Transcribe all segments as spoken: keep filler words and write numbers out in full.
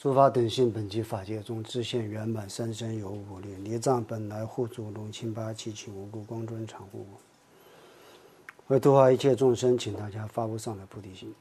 诸法等性，本即法界中，自现圆满，三身有五力，离障本来护主龙清八七情无故光尊常护我。为度化一切众生，请大家发无上的菩提心。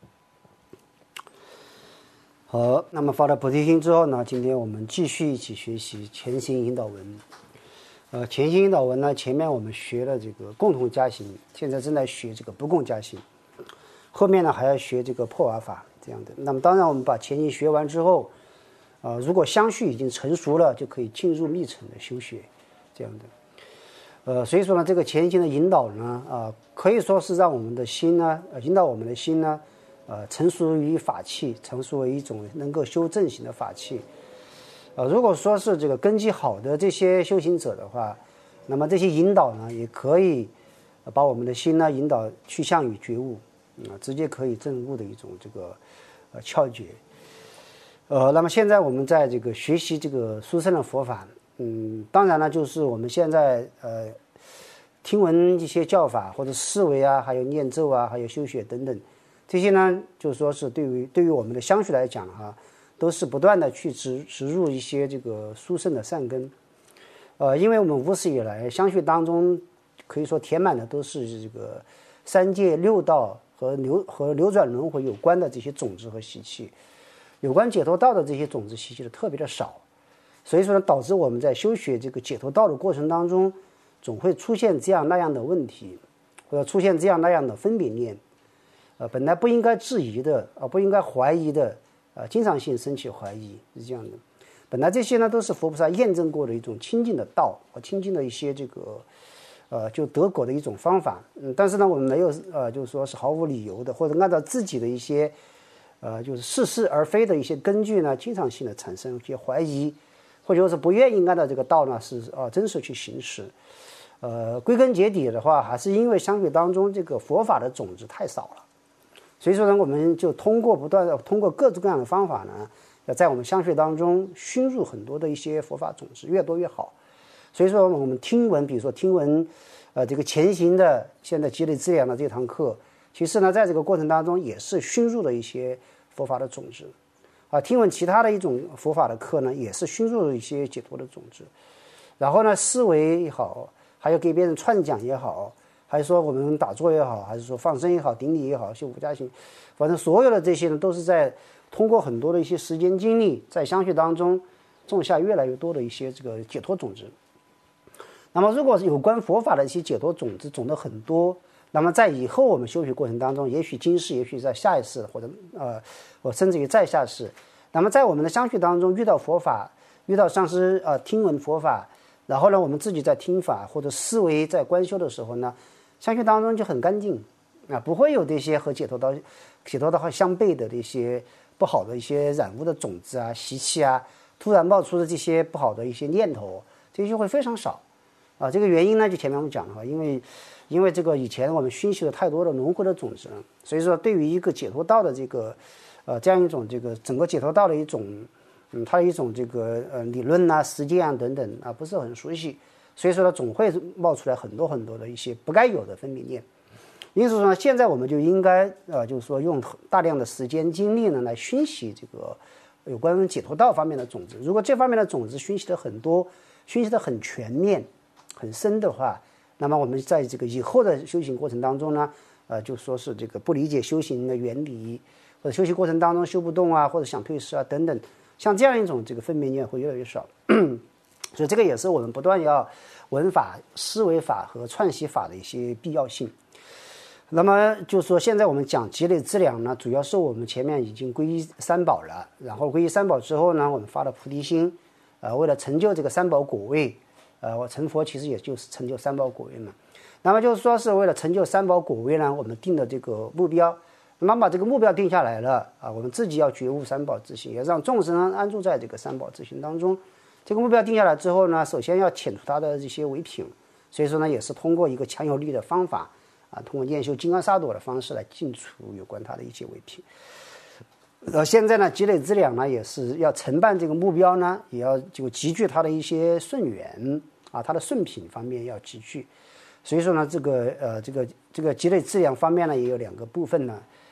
好，那么发了菩提心之后呢，今天我们继续一起学习前行引导文。呃，前行引导文呢，前面我们学了这个共同加行，现在正在学这个不共加行，后面呢还要学这个破瓦法这样的。那么当然，我们把前行学完之后，呃，如果相续已经成熟了，就可以进入密乘的修学，这样的。呃，所以说呢，这个前行的引导呢，啊、呃，可以说是让我们的心呢，呃，引导我们的心呢，呃，成熟于法器，成熟为一种能够修正行的法器。呃，如果说是这个根基好的这些修行者的话，那么这些引导呢，也可以把我们的心呢引导去向于觉悟，啊、呃，直接可以证悟的一种这个呃窍诀。呃，那么现在我们在这个学习这个殊胜的佛法，嗯，当然呢，就是我们现在呃听闻一些教法或者思维啊，还有念咒啊，还有修学等等，这些呢，就是说是对于对于我们的相续来讲哈、啊，都是不断的去植植入一些这个殊胜的善根。呃，因为我们无始以来相续当中可以说填满的都是这个三界六道和流和流转轮回有关的这些种子和习气。有关解脱道的这些种子习气的特别的少，所以说呢，导致我们在修学这个解脱道的过程当中，总会出现这样那样的问题，或者出现这样那样的分别念，呃，本来不应该质疑的，啊、呃，不应该怀疑的，啊、呃，经常性升起怀疑是这样的。本来这些呢都是佛菩萨验证过的一种清净的道和清净的一些这个，呃，就得果的一种方法。嗯，但是呢，我们没有呃，就是说是毫无理由的，或者按照自己的一些。呃，就是似是而非的一些根据呢，经常性的产生一些怀疑，或者说是不愿意按照这个道呢是啊、呃、真实去行使。呃，归根结底的话，还是因为相续当中这个佛法的种子太少了，所以说呢，我们就通过不断的通过各种各样的方法呢，要在我们相续当中熏入很多的一些佛法种子，越多越好。所以说我们听闻，比如说听闻，呃，这个前行的现在积累资粮的这堂课，其实呢，在这个过程当中也是熏入了一些佛法的种子，啊，听闻其他的一种佛法的课呢，也是熏入了一些解脱的种子。然后呢，思维也好，还有给别人串讲也好，还是说我们打坐也好，还是说放生也好，顶礼也好，修五加行，反正所有的这些呢，都是在通过很多的一些时间精力，在相续当中种下越来越多的一些这个解脱种子。那么，如果是有关佛法的一些解脱种子种的很多，那么在以后我们修学过程当中，也许今世，也许在下一世，或者呃，或甚至于再下世，那么在我们的相续当中遇到佛法，遇到上师呃听闻佛法，然后呢，我们自己在听法或者思维在观修的时候呢，相续当中就很干净啊，不会有这些和解脱道解脱道相悖的这些不好的一些染污的种子啊、习气啊，突然冒出的这些不好的一些念头，这些会非常少啊。这个原因呢，就前面我们讲了，因为。因为这个以前我们熏习了太多的轮回的种子，所以说对于一个解脱道的这个，呃，这样一种这个整个解脱道的一种，嗯，它的一种这个呃理论啊、实践啊等等啊，不是很熟悉，所以说呢，总会冒出来很多很多的一些不该有的分别念。因此说呢，现在我们就应该呃，就是说用大量的时间精力呢来熏习这个有关解脱道方面的种子。如果这方面的种子熏习的很多，熏习的很全面、很深的话，那么我们在这个以后的修行过程当中呢，呃，就说是这个不理解修行的原理，或者修行过程当中修不动啊，或者想退失啊等等，像这样一种这个分别念会越来越少。所以这个也是我们不断要闻法、思维法和串习法的一些必要性。那么就是说，现在我们讲积累资粮呢，主要是我们前面已经皈依三宝了，然后皈依三宝之后呢，我们发了菩提心，呃，为了成就这个三宝果位。呃，我成佛其实也就是成就三宝果位嘛。那么就是说是为了成就三宝果位呢，我们定的这个目标，那么把这个目标定下来了啊，我们自己要觉悟三宝自性，也让众生安住在这个三宝自性当中。这个目标定下来之后呢，首先要遣除它的这些违品，所以说呢，也是通过一个强有力的方法啊，通过念修金刚萨埵的方式来尽除有关它的一些违品。呃，现在呢，积累资粮呢，也是要承办这个目标呢，也要就集聚它的一些顺缘。啊，它的顺品方面要集聚，所以说呢，这个呃，这个这个积累资粮方面呢，也有两个部分呢，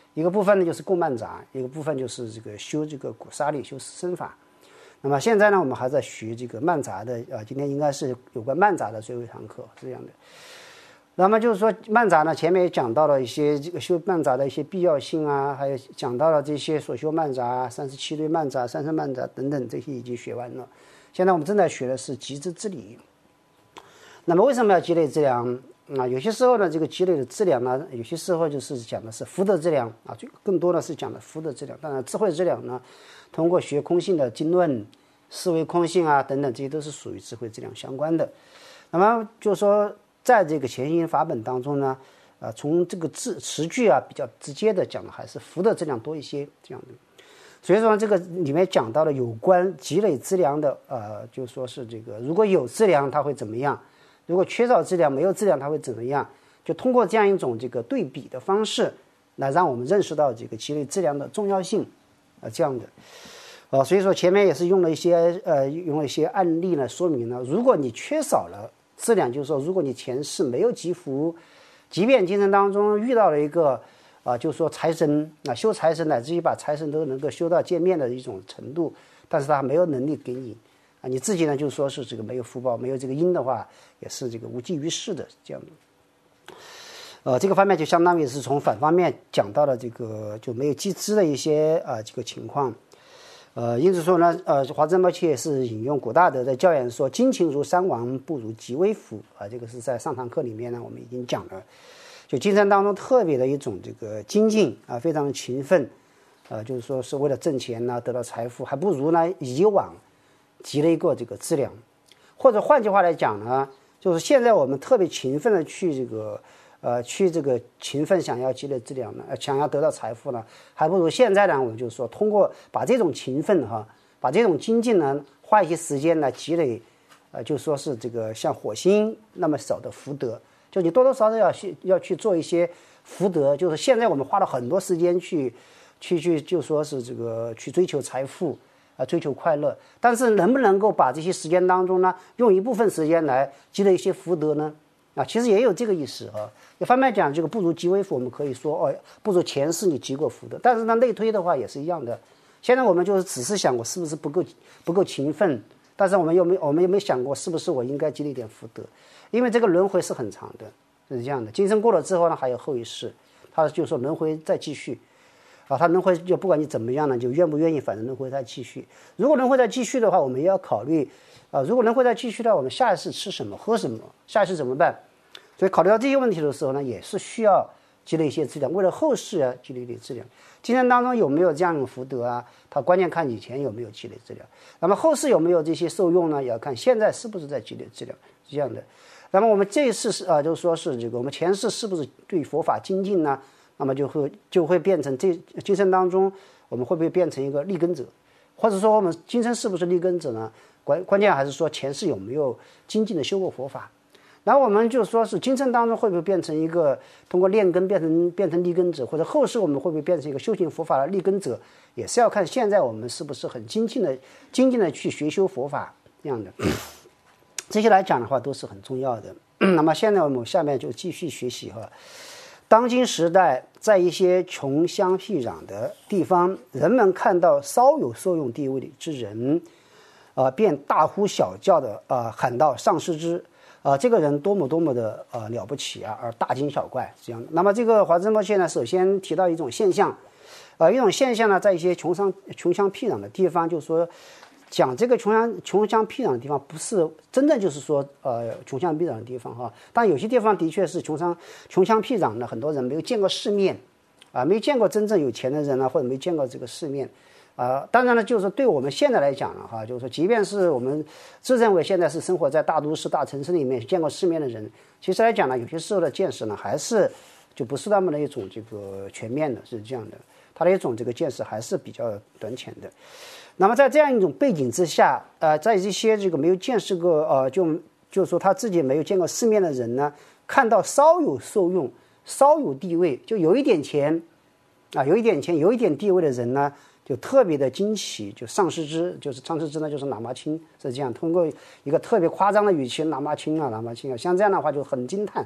一个部分呢就是供曼杂，一个部分就是这个修这个古沙利修身法。那么现在呢，我们还在学这个曼杂的啊，今天应该是有关曼杂的最后一堂课是这样的。那么就是说曼杂呢，前面也讲到了一些这个修曼杂的一些必要性啊，还有讲到了这些所修曼杂、三十七类曼杂、三生曼杂等等，这些已经学完了。现在我们正在学的是积资治理。那么为什么要积累资粮啊？有些时候呢，这个积累的资粮呢，有些时候就是讲的是福德资粮啊，更多的是讲的福德资粮。当然，智慧资粮呢，通过学空性的经论、思维空性啊等等，这些都是属于智慧资粮相关的。那么就是说，在这个前行法本当中呢，呃，从这个字词句啊比较直接的讲的还是福德资粮多一些这样的。所以说这个里面讲到了有关积累资粮的，呃，就说是这个如果有资粮它会怎么样，如果缺少资粮没有资粮它会怎么样，就通过这样一种这个对比的方式来让我们认识到这个积累资粮的重要性，啊、呃，这样的。呃，所以说前面也是用了一些呃用了一些案例呢说明呢，如果你缺少了资粮，就是说如果你前世没有积福，即便今生当中遇到了一个啊，就是说财神啊，修财神乃至于把财神都能够修到见面的一种程度，但是他没有能力给你啊，你自己呢就说是这个没有福报，没有这个因的话，也是这个无济于事的这样的。呃，这个方面就相当于是从反方面讲到了这个就没有积资的一些啊这个情况。呃，因此说呢，呃，华真摩切是引用古大德的教言说：“金勤如山王，不如极微福。”啊，这个是在上堂课里面呢，我们已经讲了。就精神当中特别的一种这个精进啊，非常的勤奋，呃，就是说是为了挣钱呢，得到财富，还不如呢以往积累过这个资粮，或者换句话来讲呢，就是现在我们特别勤奋的去这个呃去这个勤奋想要积累资粮呢，呃，想要得到财富呢，还不如现在呢，我们就是说通过把这种勤奋哈，把这种精进呢，花一些时间来积累，呃，就说是这个像火星那么少的福德。就你多多少少要去要去做一些福德，就是现在我们花了很多时间去去去就说是这个去追求财富啊、呃，追求快乐，但是能不能够把这些时间当中呢，用一部分时间来积累一些福德呢？啊，其实也有这个意思啊。一方面讲这个不如积微福，我们可以说哦，不如前世你积过福德，但是呢内推的话也是一样的。现在我们就是只是想我是不是不够不够勤奋，但是我们有没有我们有没有想过是不是我应该积累点福德？因为这个轮回是很长的，是这样的。今生过了之后呢，还有后一世，他就说轮回再继续，啊，他轮回就不管你怎么样呢，就愿不愿意，反正轮回再继续。如果轮回再继续的话，我们也要考虑，啊，如果轮回再继续的话，我们下一次吃什么喝什么，下一次怎么办？所以考虑到这些问题的时候呢，也是需要积累一些资粮，为了后世啊积累一点资粮。今生当中有没有这样的福德啊？它关键看以前有没有积累资粮。那么后世有没有这些受用呢？也要看现在是不是在积累资粮，是这样的。那么我们这一次是啊，就是说是这个我们前世是不是对佛法精进呢？那么就会就会变成这今生当中，我们会不会变成一个立根者，或者说我们今生是不是立根者呢？关关键还是说前世有没有精进的修过佛法。然后我们就说是今生当中会不会变成一个通过练根变成变成立根者，或者后世我们会不会变成一个修行佛法的立根者，也是要看现在我们是不是很精进的精进的去学修佛法这样的。这些来讲的话都是很重要的。那么现在我们下面就继续学习哈。当今时代，在一些穷乡僻壤的地方，人们看到稍有受用地位之人，呃，便大呼小叫的呃喊道：“上师之！啊、呃，这个人多么多么的呃了不起啊！”而大惊小怪这样的。那么这个华真摩切呢，首先提到一种现象，呃，一种现象呢，在一些穷乡穷乡僻壤的地方，就是说。讲这个穷乡穷乡僻壤的地方，不是真正就是说呃穷乡僻壤的地方哈，但有些地方的确是穷乡穷乡僻壤的，很多人没有见过世面，啊，没见过真正有钱的人啊，或者没见过这个世面，啊，当然了，就是对我们现在来讲了哈，就是说，即便是我们自认为现在是生活在大都市、大城市里面见过世面的人，其实来讲呢，有些时候的见识呢，还是就不是那么的一种这个全面的，是这样的，他的一种这个见识还是比较短浅的。那么在这样一种背景之下，呃，在一些这个没有见识过，呃，就就是说他自己没有见过世面的人呢，看到稍有受用、稍有地位，就有一点钱，啊，有一点钱、有一点地位的人呢，就特别的惊奇，就上师之，就是上师之呢，就是喇嘛亲，是这样，通过一个特别夸张的语气，喇嘛亲啊，喇嘛亲啊，像这样的话就很惊叹，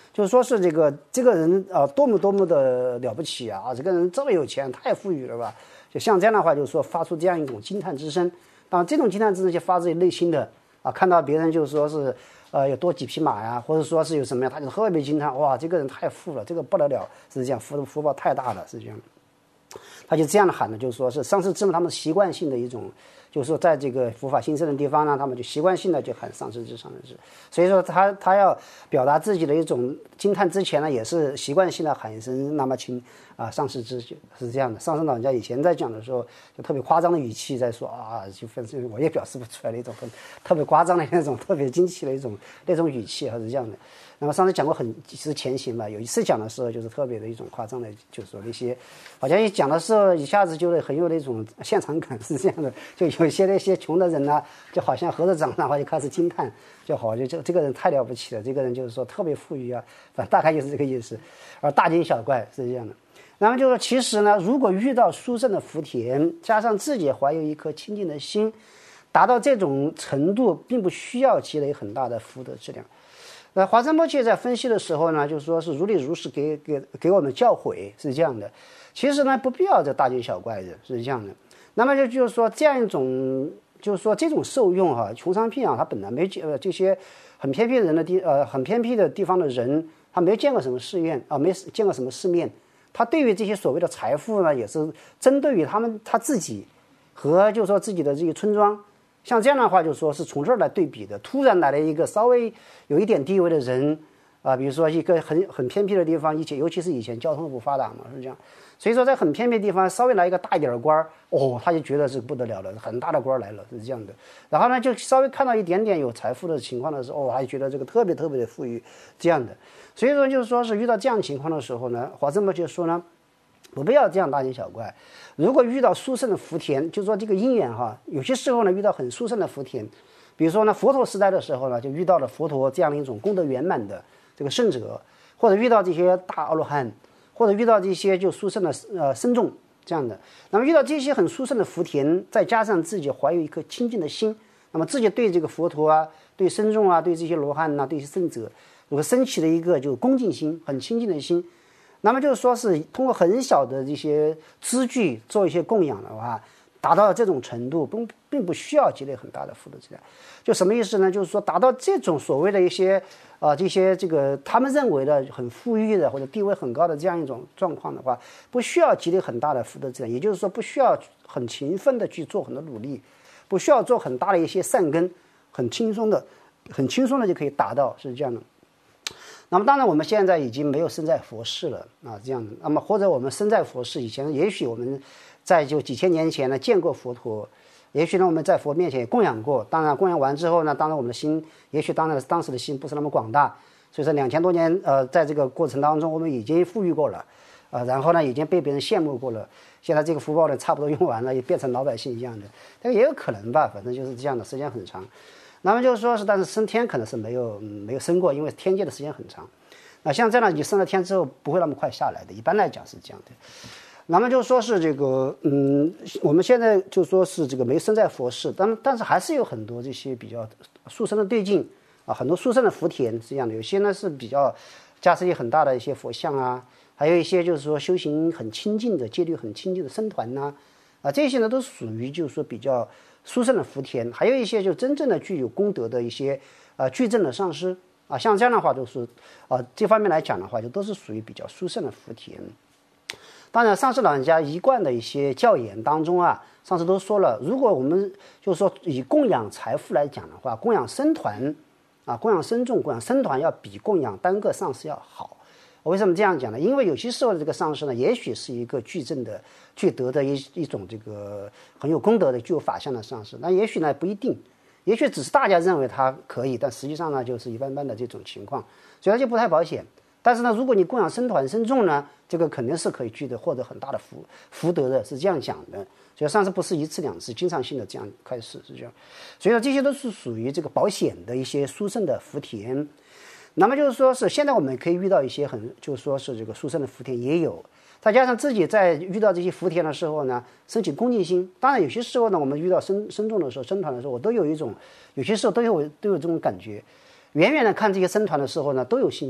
就是说是这个这个人啊、呃，多么多么的了不起啊！这个人这么有钱，太富裕了吧？就像这样的话，就是说发出这样一种惊叹之声。当然，这种惊叹之声就发自于内心的啊，看到别人就是说是呃有多几匹马呀，或者说是有什么样，他就特别惊叹，哇，这个人太富了，这个不得了，是这样，福福报太大了，是这样。他就这样的喊的，就是说是上师智们他们习惯性的一种，就是说在这个佛法兴盛的地方呢，他们就习惯性的就喊上师智上师智，所以说他他要表达自己的一种惊叹之前呢，也是习惯性的喊一声那么亲啊上师智，是这样的。上师老人家以前在讲的时候，就特别夸张的语气在说啊，就分我也表示不出来的一种很特别夸张的那种特别惊奇的一种那种语气，还是这样的。那么上次讲过很其实前行吧，有一次讲的时候就是特别的一种夸张的，就是说那些好像一讲的时候一下子就很有那种现场感，是这样的。就有一些那些穷的人呢、啊，就好像合着掌，然后就开始惊叹，就好就这这个人太了不起了，这个人就是说特别富裕啊，反正大概就是这个意思。而大惊小怪是这样的。那么就是说，其实呢，如果遇到殊胜的福田，加上自己怀有一颗清净的心，达到这种程度，并不需要积累很大的福德质量。那华山摩切在分析的时候呢，就是说是如理如实给给给我们教诲，是这样的。其实呢，不必要这大惊小怪的，是这样的。那么就就是说这样一种，就是说这种受用哈、啊，穷乡僻壤，他本来没呃这些很偏僻人的地呃很偏僻的地方的人，他没见过什么世面啊，没见过什么世面。他对于这些所谓的财富呢，也是针对于他们他自己和就是说自己的这个村庄。像这样的话，就说是从这儿来对比的。突然来了一个稍微有一点地位的人，啊，比如说一个很很偏僻的地方，以前尤其是以前交通不发达嘛，是这样。所以说在很偏僻的地方，稍微来一个大一点的官儿，哦，他就觉得是不得了了，很大的官儿来了，是这样的。然后呢，就稍微看到一点点有财富的情况的时候，哦，他就觉得这个特别特别的富裕，这样的。所以说就是说是遇到这样情况的时候呢，华生摩切说呢，不必要这样大惊小怪。如果遇到殊胜的福田，就是说这个因缘哈，有些时候呢遇到很殊胜的福田，比如说呢佛陀时代的时候呢，就遇到了佛陀这样的一种功德圆满的这个圣者，或者遇到这些大阿罗汉，或者遇到这些就殊胜的呃僧众这样的。那么遇到这些很殊胜的福田，再加上自己怀有一颗清净的心，那么自己对这个佛陀啊、对僧众啊、对这些罗汉呐、啊、对这些圣者，如果升起了一个就恭敬心、很清净的心。那么就是说是通过很小的这些资具做一些供养的话，达到这种程度，并并不需要积累很大的福德质量。就什么意思呢？就是说达到这种所谓的一些啊、呃、这些这个他们认为的很富裕的或者地位很高的这样一种状况的话，不需要积累很大的福德质量，也就是说不需要很勤奋的去做很多努力，不需要做很大的一些善根，很轻松的很轻松的就可以达到，是这样的。那么当然我们现在已经没有身在佛世了啊，这样的。那么或者我们身在佛世以前，也许我们在就几千年前呢见过佛陀，也许呢我们在佛面前也供养过。当然供养完之后呢，当然我们的心也许当然当时的心不是那么广大，所以说两千多年呃在这个过程当中我们已经富裕过了，呃然后呢已经被别人羡慕过了。现在这个福报呢差不多用完了，也变成老百姓一样的，这个也有可能吧，反正就是这样的，时间很长。那么就是说是，但是升天可能是没有、嗯、没有升过，因为天界的时间很长。那像这样你升了天之后不会那么快下来的，一般来讲是这样的。那么就说是这个，嗯，我们现在就说是这个没身在佛世，但但是还是有很多这些比较殊胜的对境啊，很多殊胜的福田是这样的。有些呢是比较加持力很大的一些佛像啊，还有一些就是说修行很清净的、戒律很清净的僧团呐、啊，啊这些呢都属于就是说比较殊胜的福田。还有一些就真正的具有功德的一些呃具正的上师啊，像这样的话都是啊这方面来讲的话，就都是属于比较殊胜的福田。当然上师老人家一贯的一些教言当中啊，上师都说了，如果我们就是说以供养财富来讲的话，供养僧团啊，供养僧众、供养僧团要比供养单个上师要好。我为什么这样讲呢？因为有些时候的这个上师呢，也许是一个具正的、具德的一一种这个很有功德的、具有法相的上师，那也许呢不一定，也许只是大家认为他可以，但实际上呢就是一般般的这种情况，所以它就不太保险。但是呢，如果你供养僧团僧众呢，这个肯定是可以具的获得很大的福福德的，是这样讲的。所以上次不是一次两次，经常性的这样开始是这样。所以呢，这些都是属于这个保险的一些殊胜的福田。那么就是说是现在我们可以遇到一些很就是说是这个殊胜的福田也有，再加上自己在遇到这些福田的时候呢，升起恭敬心。当然有些时候呢，我们遇到僧僧众的时候、僧团的时候，我都有一种，有些时候都有都有这种感觉。远远的看这些僧团的时候呢，都有信心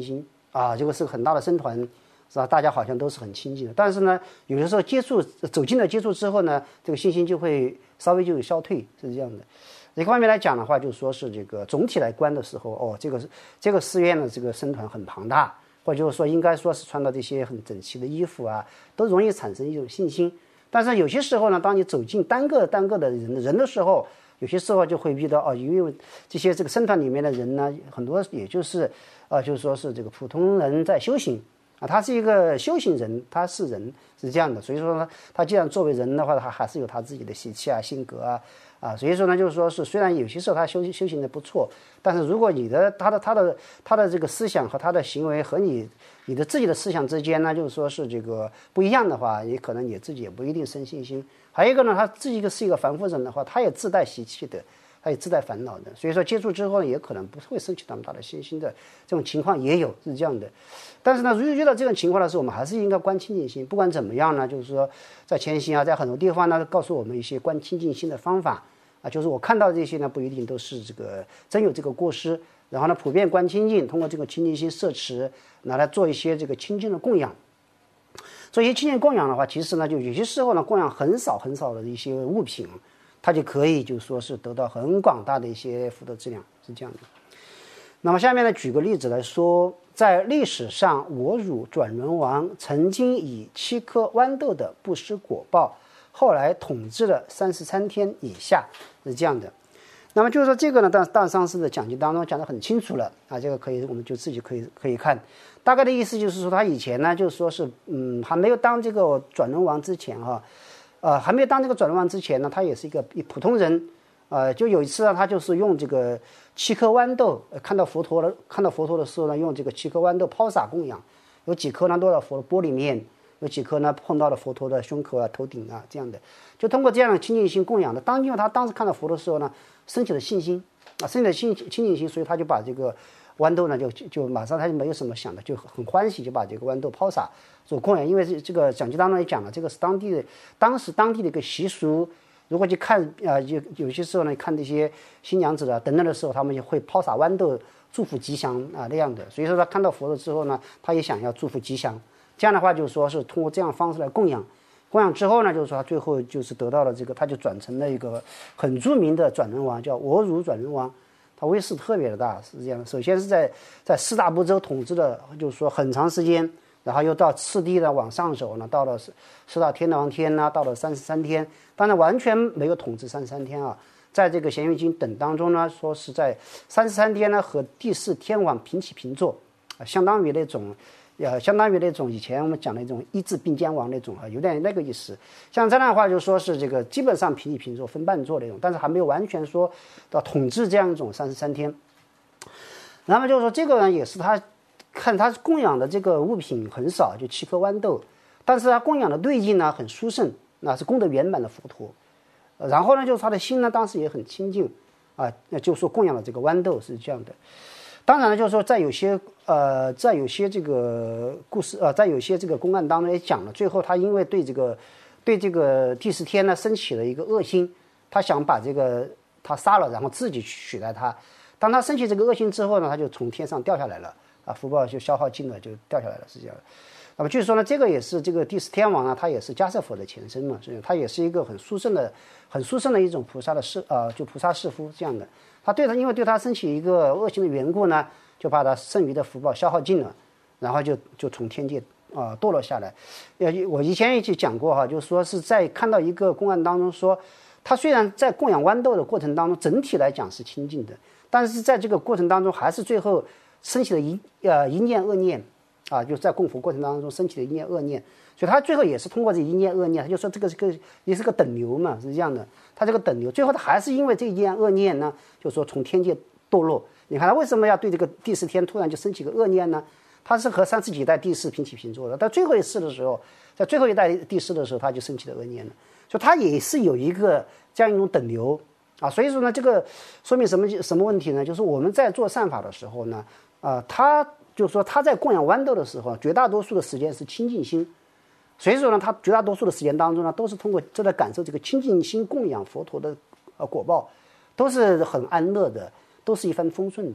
啊，这个是很大的僧团，是吧？大家好像都是很亲近的。但是呢，有的时候接触走近了接触之后呢，这个信心就会稍微就有消退，是这样的。一个方面来讲的话，就说是这个总体来观的时候，哦，这个这个寺院的这个僧团很庞大，或者就是说应该说是穿的这些很整齐的衣服啊，都容易产生一种信心。但是有些时候呢，当你走进单个单个的人人的时候，有些时候就会遇到哦，因为这些这个僧团里面的人呢，很多也就是呃，就是说是这个普通人在修行啊，他是一个修行人，他是人是这样的，所以说呢，他既然作为人的话，他还是有他自己的习气啊、性格啊啊，所以说呢，就是说是虽然有些时候他修修行的不错，但是如果你的他的他的他的这个思想和他的行为和你你的自己的思想之间呢，就是说是这个不一样的话，也可能你自己也不一定生信心。还有一个呢，他自己一个是一个凡夫人的话，他也自带习气的，他也自带烦恼的，所以说接触之后呢，也可能不会升起那么大的信心的这种情况也有，是这样的。但是呢，如果遇到这种情况的时候，我们还是应该观清净心。不管怎么样呢，就是说在前行啊，在很多地方呢，告诉我们一些观清净心的方法啊，就是我看到这些呢，不一定都是这个真有这个过失。然后呢，普遍观清净，通过这个清净心摄持，拿来做一些这个清净的供养。做一些清净供养的话，其实呢，就有些时候呢，供养很少很少的一些物品，它就可以就说是得到很广大的一些福德质量，是这样的。那么下面呢，举个例子来说，在历史上，我汝转轮王曾经以七颗豌豆的布施果报，后来统治了三十三天以下，是这样的。那么就是说这个呢，大大上师的讲解当中讲得很清楚了啊，这个可以我们就自己可以可以看。大概的意思就是说，他以前呢，就是说是嗯，还没有当这个转轮王之前哈、啊，呃，还没有当这个转轮王之前呢，他也是一个一普通人，呃，就有一次呢，他就是用这个七颗豌豆，呃、看到佛陀了，看到佛陀的时候呢，用这个七颗豌豆抛洒供养，有几颗呢落到佛的钵里面，有几颗呢碰到了佛陀的胸口啊、头顶啊这样的，就通过这样的清净心供养的。当因为他当时看到佛的时候呢，升起了信心啊，升起了清清净心，所以他就把这个豌豆呢，就就马上他就没有什么想的，就很欢喜，就把这个豌豆抛洒做供养。因为这这个讲记当中也讲了，这个是当地的当时当地的一个习俗。如果去看啊、呃，有有些时候呢，看这些新娘子啊等等的时候，他们就会抛洒豌豆，祝福吉祥啊那样的。所以说他看到佛了之后呢，他也想要祝福吉祥。这样的话，就是说是通过这样的方式来供养。供养之后呢，就是说他最后就是得到了这个，他就转成了一个很著名的转轮王，叫我汝转轮王。他威势特别的大，是这样。首先是在在四大部洲统治了，就是说很长时间，然后又到次第的往上走呢，到了四大天王天呢，到了三十三天。当然完全没有统治三十三天啊，在这个《咸鱼经》等当中呢，说是在三十三天呢和第四天王平起平坐，啊，相当于那种。呃，相当于那种以前我们讲的那种一字并肩王那种啊，有点那个意思。像这样的话，就说是这个基本上平起平坐、分半坐那种，但是还没有完全说到统治这样一种三十三天。那么就是说，这个呢也是他看他供养的这个物品很少，就七颗豌豆，但是他供养的对境呢很殊胜，那是功德圆满的佛陀。然后呢，就是他的心呢当时也很清净啊，那就说供养的这个豌豆是这样的。当然了，就是说，在有些呃，在有些这个故事呃，在有些这个公案当中也讲了，最后他因为对这个对这个第十天呢升起了一个恶心，他想把这个他杀了，然后自己取代他。当他升起这个恶心之后呢，他就从天上掉下来了啊，福报就消耗尽了，就掉下来了，是这样的。那么据说呢，这个也是这个第十天王呢，他也是迦叶佛的前身嘛，所以他也是一个很殊胜的、很殊胜的一种菩萨的世呃，就菩萨世夫这样的。他对他，因为对他升起一个恶行的缘故呢，就把他剩余的福报消耗尽了，然后就就从天界啊、呃、堕落下来。呃，我以前也去讲过哈，就是说是在看到一个公案当中说，他虽然在供养豌豆的过程当中，整体来讲是清净的，但是在这个过程当中，还是最后升起了一呃一念恶念啊，就在供佛过程当中升起了一念恶念。所以他最后也是通过这一念恶念，他就说这个是个也是个等流嘛，是这样的。他这个等流，最后他还是因为这一念恶念呢，就说从天界堕落。你看他为什么要对这个第四天突然就升起个恶念呢？他是和三十几代第四平起平坐的，到最后一世的时候，在最后一代第四的时候，他就升起了恶念了。所以他也是有一个这样一种等流啊。所以说呢，这个说明什么什么问题呢？就是我们在做善法的时候呢，啊，他就是说他在供养豌豆的时候，绝大多数的时间是清净心。所以说呢，他绝大多数的时间当中呢，都是通过正在感受这个清净心供养佛陀的呃果报，都是很安乐的，都是一帆风顺的。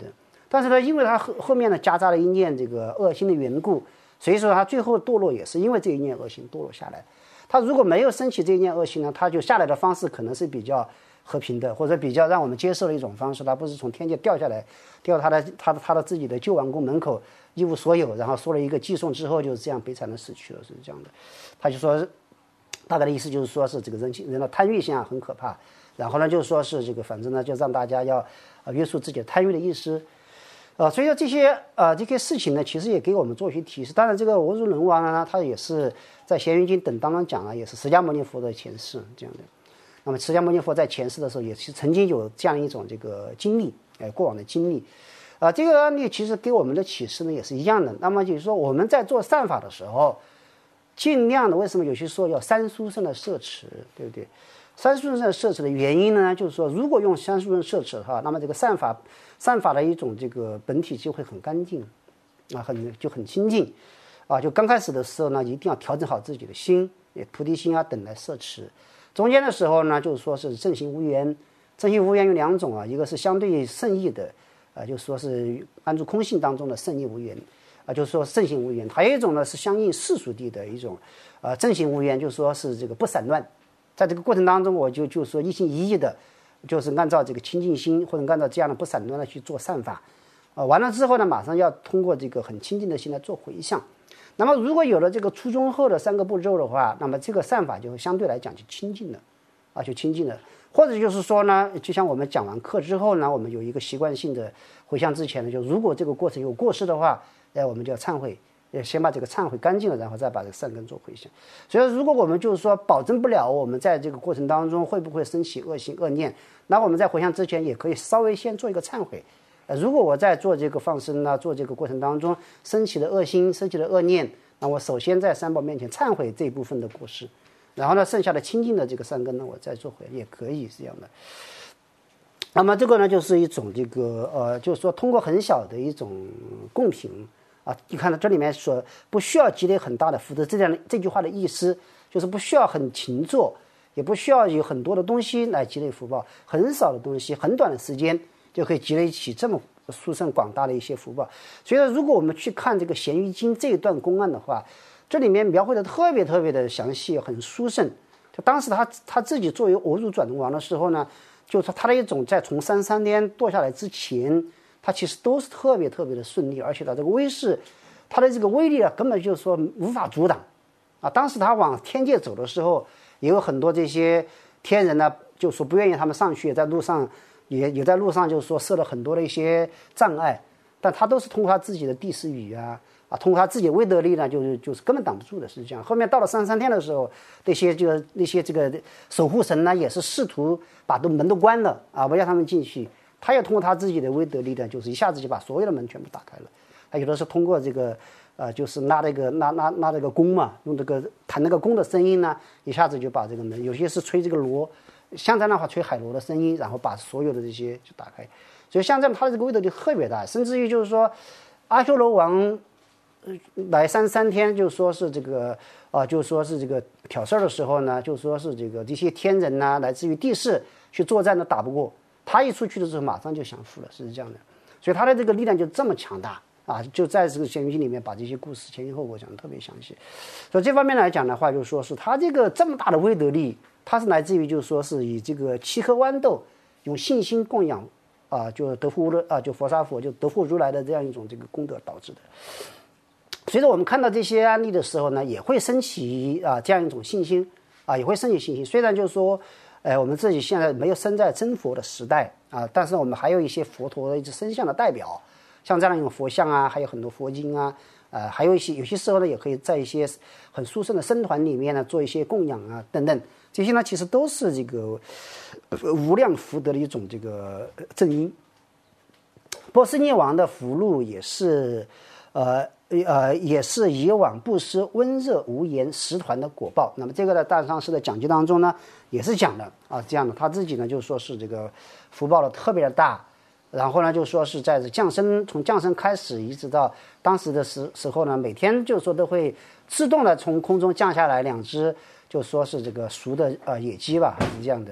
但是呢，因为他后后面呢夹杂了一念这个恶心的缘故，所以说他最后堕落也是因为这一念恶心堕落下来。他如果没有升起这一念恶心呢，他就下来的方式可能是比较和平的，或者比较让我们接受的一种方式，他不是从天界掉下来，掉他的他的他的自己的旧王宫门口一无所有，然后说了一个寄送之后就是这样悲惨的死去了，是这样的。他就说大概的意思就是说是这个人人的贪欲性啊很可怕，然后呢就是说是这个反正呢就让大家要呃约束自己的贪欲的意思。呃，所以说这些呃这些事情呢，其实也给我们做一些提示。当然，这个我入轮王呢，它也是在《咸鱼经》等当中讲了，也是释迦牟尼佛的前世这样的。那么，释迦牟尼佛在前世的时候，也是曾经有这样一种这个经历，哎、呃，过往的经历。啊、呃，这个案例其实给我们的启示呢也是一样的。那么就是说，我们在做善法的时候，尽量的，为什么有些说要三殊胜的摄持，对不对？三殊胜的摄持的原因呢，就是说，如果用三殊胜摄持的话，那么这个善法。善法的一种这个本体就会很干净，啊，很就很清净，啊，就刚开始的时候呢，一定要调整好自己的心，菩提心啊等来摄持。中间的时候呢，就是说是正行无缘，正行无缘有两种啊，一个是相对胜义的，啊，就是说是安住空性当中的胜义无缘，啊，就是说正行无缘；还有一种呢是相应世俗地的一种，啊，正行无缘，就是说是这个不散乱，在这个过程当中，我就就说一心一意的。就是按照这个清净心，或者按照这样的不散乱的去做善法，啊，完了之后呢，马上要通过这个很清净的心来做回向。那么如果有了这个初中后的三个步骤的话，那么这个善法就相对来讲就清净了，啊，就清净了。或者就是说呢，就像我们讲完课之后呢，我们有一个习惯性的回向之前呢，就如果这个过程有过失的话，哎，我们就要忏悔。先把这个忏悔干净了，然后再把这个善根做回向。所以如果我们就是说保证不了我们在这个过程当中会不会升起恶行恶念，那我们在回向之前也可以稍微先做一个忏悔。呃，如果我在做这个放生呢，做这个过程当中升起了恶心，升起了恶念，那我首先在三宝面前忏悔这一部分的过失，然后呢，剩下的清净的这个善根呢，我再做回也可以是这样的。那么这个呢，就是一种这个呃，就是说通过很小的一种供品。啊，你看到这里面说不需要积累很大的福德，这样这句话的意思就是不需要很勤做，也不需要有很多的东西来积累福报，很少的东西，很短的时间就可以积累起这么殊胜广大的一些福报。所以说，如果我们去看这个《咸鱼经》这一段公案的话，这里面描绘的特别特别的详细，很殊胜。就当时他他自己作为我主转轮王的时候呢，就是他的一种在从三三天堕下来之前。它其实都是特别特别的顺利，而且它这个威势，它的这个威力啊，根本就是说无法阻挡，啊！当时他往天界走的时候，也有很多这些天人呢，就说不愿意他们上去，在路上也也在路上就是说设了很多的一些障碍，但他都是通过他自己的地势语啊，啊，通过他自己的威德力呢，就是就是根本挡不住的，是这样。后面到了三三天的时候，那些这个那些这个守护神呢，也是试图把都门都关了啊，不让他们进去。他也通过他自己的威德力量，就是一下子就把所有的门全部打开了。他有的是通过这个，呃，就是拉那个拉拉拉这个弓嘛，用这个弹那个弓的声音呢，一下子就把这个门。有些是吹这个锣，像这样的话吹海螺的声音，然后把所有的这些就打开。所以像这样，他的这个威德力特别大，甚至于就是说，阿修罗王来三三天，就说是这个啊、呃，就说是这个挑事儿的时候呢，就说是这个这些天人呐、啊，来自于地势去作战都打不过。他一出去的时候，马上就降服了，是这样的，所以他的这个力量就这么强大啊！就在这个《咸鱼经》里面把这些故事前因后果讲得特别详细。所以这方面来讲的话，就是说是他这个这么大的威德力，它是来自于就是说是以这个七颗豌豆用信心供养啊，就德护啊，就佛沙佛就德护如来的这样一种这个功德导致的。随着我们看到这些案例的时候呢，也会升起啊这样一种信心啊，也会升起信心。虽然就是说。哎，我们自己现在没有生在真佛的时代啊，但是我们还有一些佛陀的一些身像的代表，像这样一种佛像啊，还有很多佛经啊，呃，还有一些有些时候呢，也可以在一些很殊胜的僧团里面呢做一些供养啊等等，这些呢其实都是这个无量福德的一种这个正因。波斯匿王的福禄也是，呃。呃，也是以往布施温热无言十团的果报。那么这个在大上师的讲记当中呢，也是讲的啊，这样的他自己呢就说是这个福报的特别的大，然后呢就说是在降生从降生开始一直到当时的时时候呢，每天就说都会自动的从空中降下来两只，就说是这个熟的呃野鸡吧，是这样的。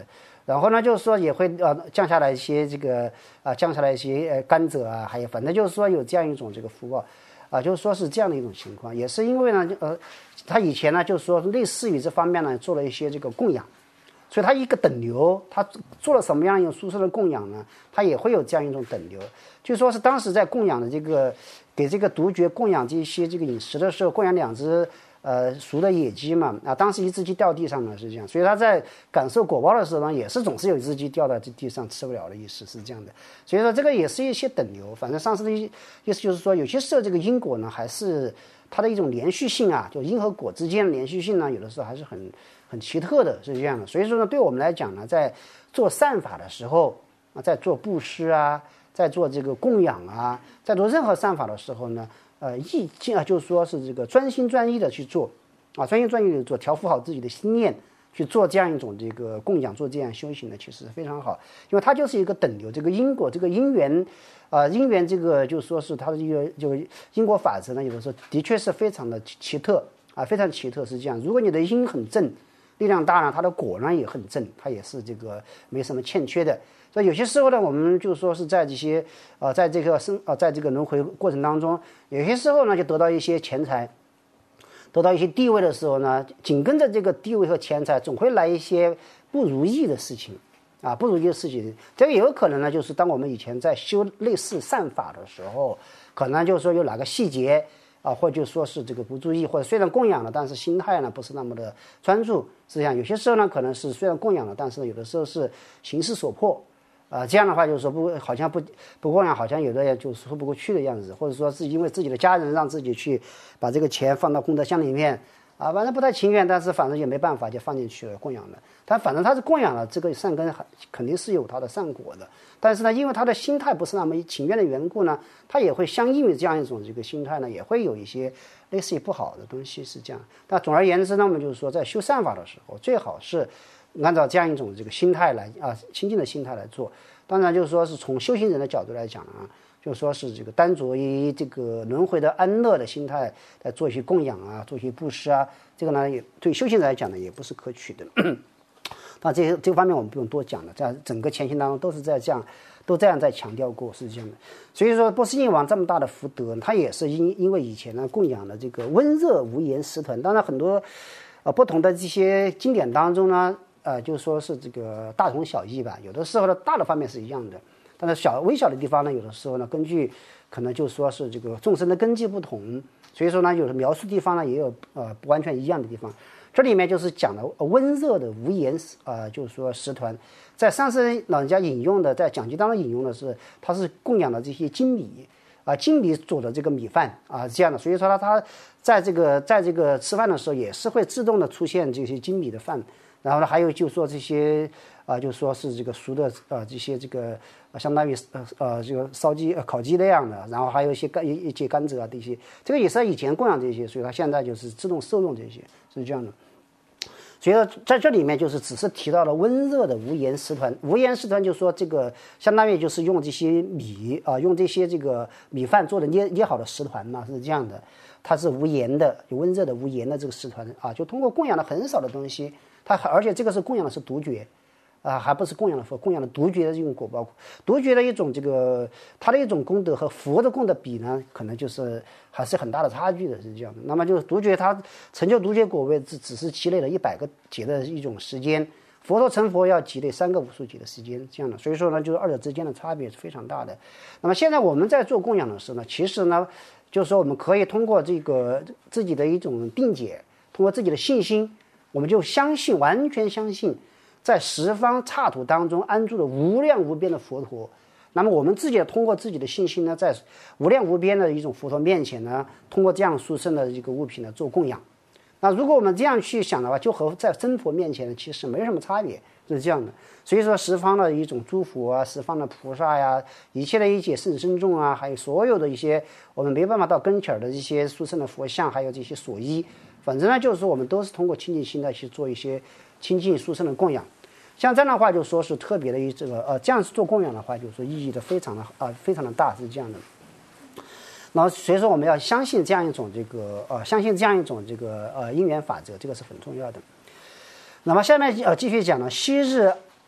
然后呢，就是说也会呃降下来一些这个啊、呃、降下来一些呃甘蔗啊，还有反正就是说有这样一种这个福报啊、呃，就是说是这样的一种情况，也是因为呢呃他以前呢就是说类似于这方面呢做了一些这个供养，所以他一个等流，他做了什么样一种殊胜的供养呢？他也会有这样一种等流，就说是当时在供养的这个给这个独觉供养这些这个饮食的时候，供养两只。呃，熟的野鸡嘛，啊，当时一只鸡掉地上了，是这样，所以他在感受果报的时候呢，也是总是有一只鸡掉到这地上吃不了的意思，是这样的。所以说这个也是一些等流，反正上次的意思就是说，有些时候这个因果呢，还是它的一种连续性啊，就因和果之间的连续性呢，有的时候还是很很奇特的，是这样的。所以说呢，对我们来讲呢，在做善法的时候啊，在做布施啊，在做这个供养啊，在做任何善法的时候呢。呃，意境啊，就是说是这个专心专意的去做，啊，专心专意的做，调伏好自己的心念，去做这样一种这个供养，做这样修行呢，其实非常好，因为它就是一个等流，这个因果，这个因缘，啊，因缘这个就是说是它的一个这个因果法则呢，有的时候的确是非常的奇特啊，非常奇特是这样。如果你的因很正，力量大呢，它的果呢也很正，它也是这个没什么欠缺的。所以有些时候呢，我们就说是在这些呃，在这个生呃，在这个轮回过程当中，有些时候呢，就得到一些钱财，得到一些地位的时候呢，紧跟着这个地位和钱财，总会来一些不如意的事情啊，不如意的事情。这个也有可能呢，就是当我们以前在修类似善法的时候，可能就是说有哪个细节啊，或者就说是这个不注意，或者虽然供养了，但是心态呢不是那么的专注，是这样。有些时候呢，可能是虽然供养了，但是有的时候是形势所迫。呃，这样的话就是说不，好像不不供养，好像有的人就说不过去的样子，或者说是因为自己的家人让自己去把这个钱放到功德箱里面，啊，反正不太情愿，但是反正也没办法就放进去了供养了。他反正他是供养了，这个善根肯定是有他的善果的，但是呢，因为他的心态不是那么情愿的缘故呢，他也会相应于这样一种这个心态呢，也会有一些类似于不好的东西是这样。但总而言之呢，我们就是说在修善法的时候，最好是按照这样一种这个心态来啊，清净的心态来做。当然，就是说是从修行人的角度来讲啊，就是说是这个单着于这个轮回的安乐的心态来做一些供养啊，做一些布施啊，这个呢也对修行人来讲呢也不是可取的。那这些这个方面我们不用多讲了，在整个前行当中都是在这样，都这样在强调过，是这样的。所以说，波斯匿王这么大的福德，他也是因因为以前呢供养了这个温热无言食团。当然，很多呃不同的这些经典当中呢。呃，就说是这个大同小异吧，有的时候呢，大的方面是一样的，但是小微小的地方呢，有的时候呢，根据可能就说是这个众生的根基不同，所以说呢，有的描述地方呢，也有呃不完全一样的地方。这里面就是讲了温热的无言啊、呃，就是说食团，在上师老人家引用的，在讲记当中引用的是，他是供养的这些精米啊，精米做的这个米饭啊，这样的，所以说呢，他在这个在这个吃饭的时候，也是会自动的出现这些精米的饭。然后呢，还有就说这些啊、呃，就说是这个熟的啊、呃，这些这个、呃、相当于呃呃这个烧鸡、呃、烤鸡那样的，然后还有一些甘一一些甘蔗啊这些，这个也是他以前供养这些，所以他现在就是自动受用这些，是这样的。所以说在这里面就是只是提到了温热的无盐食团，无盐食团就说这个相当于就是用这些米啊、呃，用这些这个米饭做的捏捏好的食团嘛，是这样的，它是无盐的，有温热的无盐的这个食团啊，就通过供养的很少的东西。它而且这个是供养的是独觉，啊，还不是供养的佛，供养的独觉的这种果报，独觉的一种这个它的一种功德和佛的功德比呢，可能就是还是很大的差距的，是这样的。那么就是独觉它成就独觉果位只只是积累了一百个劫的一种时间，佛陀成佛要积累三个无数劫的时间，这样的。所以说呢，就是二者之间的差别是非常大的。那么现在我们在做供养的时候呢，其实呢，就是说我们可以通过这个自己的一种定解，通过自己的信心。我们就相信，完全相信，在十方刹土当中安住的无量无边的佛陀。那么我们自己通过自己的信心呢，在无量无边的一种佛陀面前呢，通过这样殊胜的一个物品呢做供养。那如果我们这样去想的话，就和在真佛面前呢其实没什么差别，是这样的。所以说十方的一种诸佛啊，十方的菩萨呀、啊，一切的一切圣僧众啊，还有所有的一些我们没办法到跟前的一些殊胜的佛像，还有这些所依。反正呢，就是说我们都是通过清净心来去做一些清净殊胜的供养，像这样的话，就说是特别的一这个呃，这样做供养的话，就是说意义的非常的啊、呃、非常的大，是这样的。然后所以说我们要相信这样一种这个呃，相信这样一种这个呃因缘法则，这个是很重要的。那么下面呃继续讲呢，昔日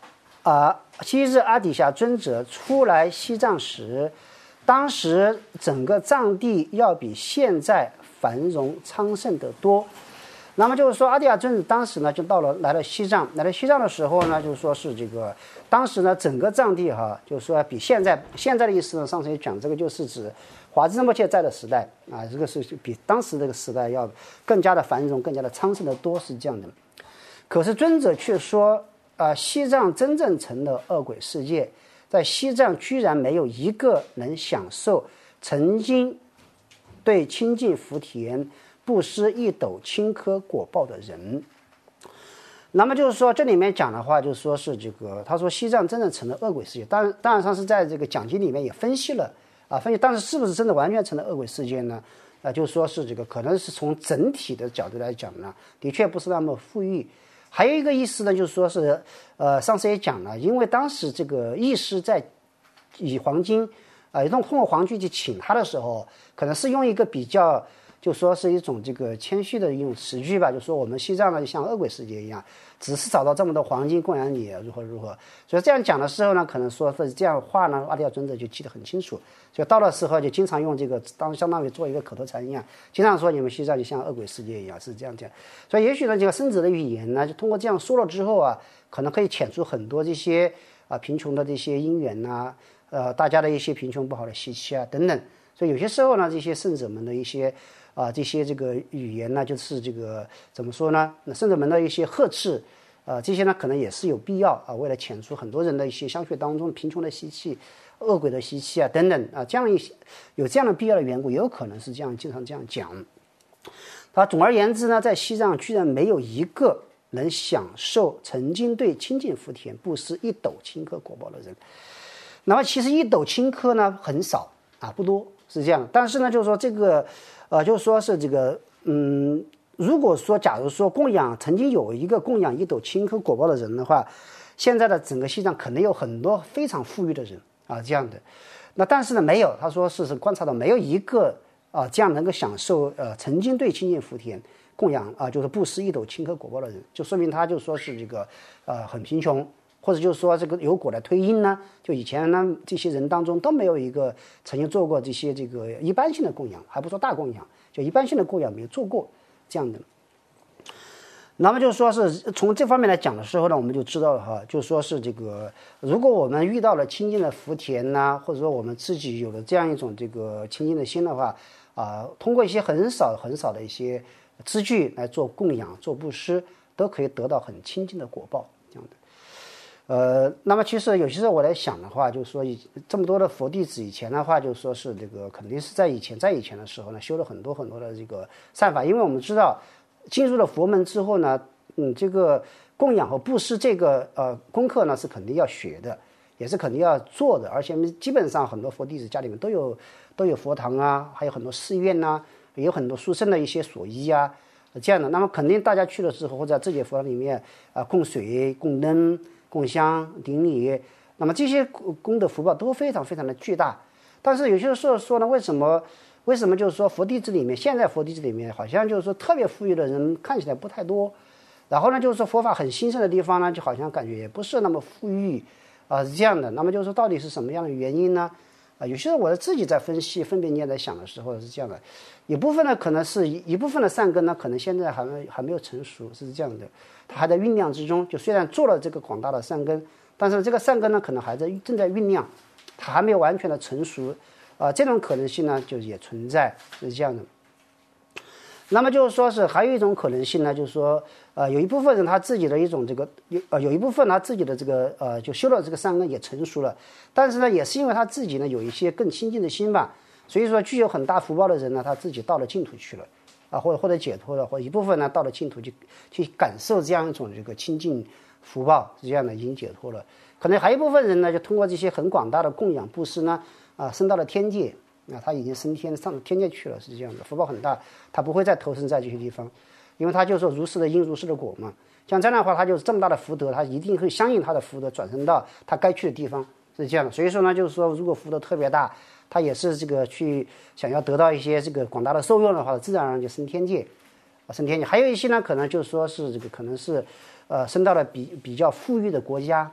啊，昔日阿底峡尊者出来西藏时，当时整个藏地要比现在繁荣昌盛得多。那么就是说，阿底峡尊者当时呢就到了来了西藏，来了西藏的时候呢，就是说是这个当时呢整个藏地哈，就是说比现在现在的意思呢，上次也讲这个就是指华兹仁波切在的时代啊，这个是比当时这个时代要更加的繁荣、更加的昌盛的多，是这样的。可是尊者却说啊、呃，西藏真正成了恶鬼世界，在西藏居然没有一个能享受曾经对清净福田布施一斗青稞果报的人。那么就是说，这里面讲的话，就是说是这个，他说西藏真正成了恶鬼世界。当然，当然上是在这个讲经里面也分析了啊，分析，但是是不是真的完全成了恶鬼世界呢？啊，就是说是这个，可能是从整体的角度来讲呢，的确不是那么富裕。还有一个意思呢，就是说是，呃，上次也讲了，因为当时这个义师在以黄金，啊、呃，用通过黄金去请他的时候，可能是用一个比较。就说是一种这个谦虚的一种词句吧，就说我们西藏呢像恶鬼世界一样，只是找到这么多黄金供养你，如何如何。所以这样讲的时候呢，可能说是这样话呢，阿底峡尊者就记得很清楚。所以到了时候就经常用这个当相当于做一个口头禅一样，经常说你们西藏就像恶鬼世界一样，是这样讲。所以也许呢，这个僧子的语言呢，就通过这样说了之后啊，可能可以遣出很多这些啊贫穷的这些因缘呐、啊，呃大家的一些贫穷不好的习气啊等等。所以有些时候呢，这些圣者们的一些。啊，这些这个语言呢，就是这个怎么说呢？那圣者们的一些呵斥，啊，这些呢可能也是有必要啊，为了遣除很多人的一些相续当中贫穷的习气、恶鬼的习气啊等等啊，这样一些有这样的必要的缘故，也有可能是这样经常这样讲。他总而言之呢，在西藏居然没有一个能享受曾经对清净福田布施一斗青稞果报的人。那么其实一斗青稞呢很少啊，不多是这样。但是呢，就是说这个。呃，就是说是这个，嗯，如果说假如说供养曾经有一个供养一斗青稞果报的人的话，现在的整个西藏可能有很多非常富裕的人啊，这样的。那但是呢，没有，他说是是观察到没有一个啊这样能够享受呃曾经对清净福田供养啊，就是布施一斗青稞果报的人，就说明他就说是这个呃很贫穷。或者就是说这个有果来推因呢，就以前呢这些人当中都没有一个曾经做过这些这个一般性的供养，还不说大供养，就一般性的供养没有做过这样的。那么就是说是从这方面来讲的时候呢，我们就知道了哈，就是说是这个如果我们遇到了清净的福田呐、啊，或者说我们自己有了这样一种这个清净的心的话啊、呃，通过一些很少很少的一些资具来做供养、做布施，都可以得到很清净的果报这样的。呃，那么其实有些时候我来想的话，就是说这么多的佛弟子以前的话，就是说是这个肯定是在以前在以前的时候呢，修了很多很多的这个善法，因为我们知道进入了佛门之后呢，嗯，这个供养和布施这个呃功课呢是肯定要学的，也是肯定要做的，而且基本上很多佛弟子家里面都有都有佛堂啊，还有很多寺院呐、啊，也有很多殊胜的一些所依啊，这样的。那么肯定大家去的时候，或者在自己的佛堂里面啊、呃、供水、供灯。供香顶礼，那么这些功德福报都非常非常的巨大。但是有些时候说呢，为什么为什么就是说佛弟子里面，现在佛弟子里面好像就是说特别富裕的人看起来不太多，然后呢就是说佛法很兴盛的地方呢，就好像感觉也不是那么富裕啊、呃，是这样的。那么就是说到底是什么样的原因呢？啊、呃，有些时候我自己在分析分别念在想的时候是这样的，一部分呢可能是一部分的善根呢，可能现在还没还没有成熟，是这样的。它还在酝酿之中，就虽然做了这个广大的善根，但是这个善根呢，可能还在正在酝酿，它还没有完全的成熟，啊、呃，这种可能性呢，就也存在，是这样的。那么就是说是还有一种可能性呢，就是说，呃，有一部分人他自己的一种这个有呃有一部分他自己的这个呃就修了这个善根也成熟了，但是呢，也是因为他自己呢有一些更亲近的心吧，所以说具有很大福报的人呢，他自己到了净土去了。啊，或者或者解脱了，或者一部分呢到了净土去去感受这样一种这个清净福报，是这样的已经解脱了。可能还有一部分人呢，就通过这些很广大的供养布施呢，啊，升到了天界，啊，他已经升天上天界去了，是这样的，福报很大，他不会再投生在这些地方，因为他就说如是的因如是的果嘛。像这样的话，他就是这么大的福德，他一定会相应他的福德转生到他该去的地方，是这样的。所以说呢，就是说如果福德特别大，他也是这个去想要得到一些这个广大的受用的话，自然而然就升天界，啊，升天界。还有一些呢，可能就是说是这个可能是，呃，升到了比比较富裕的国家，啊，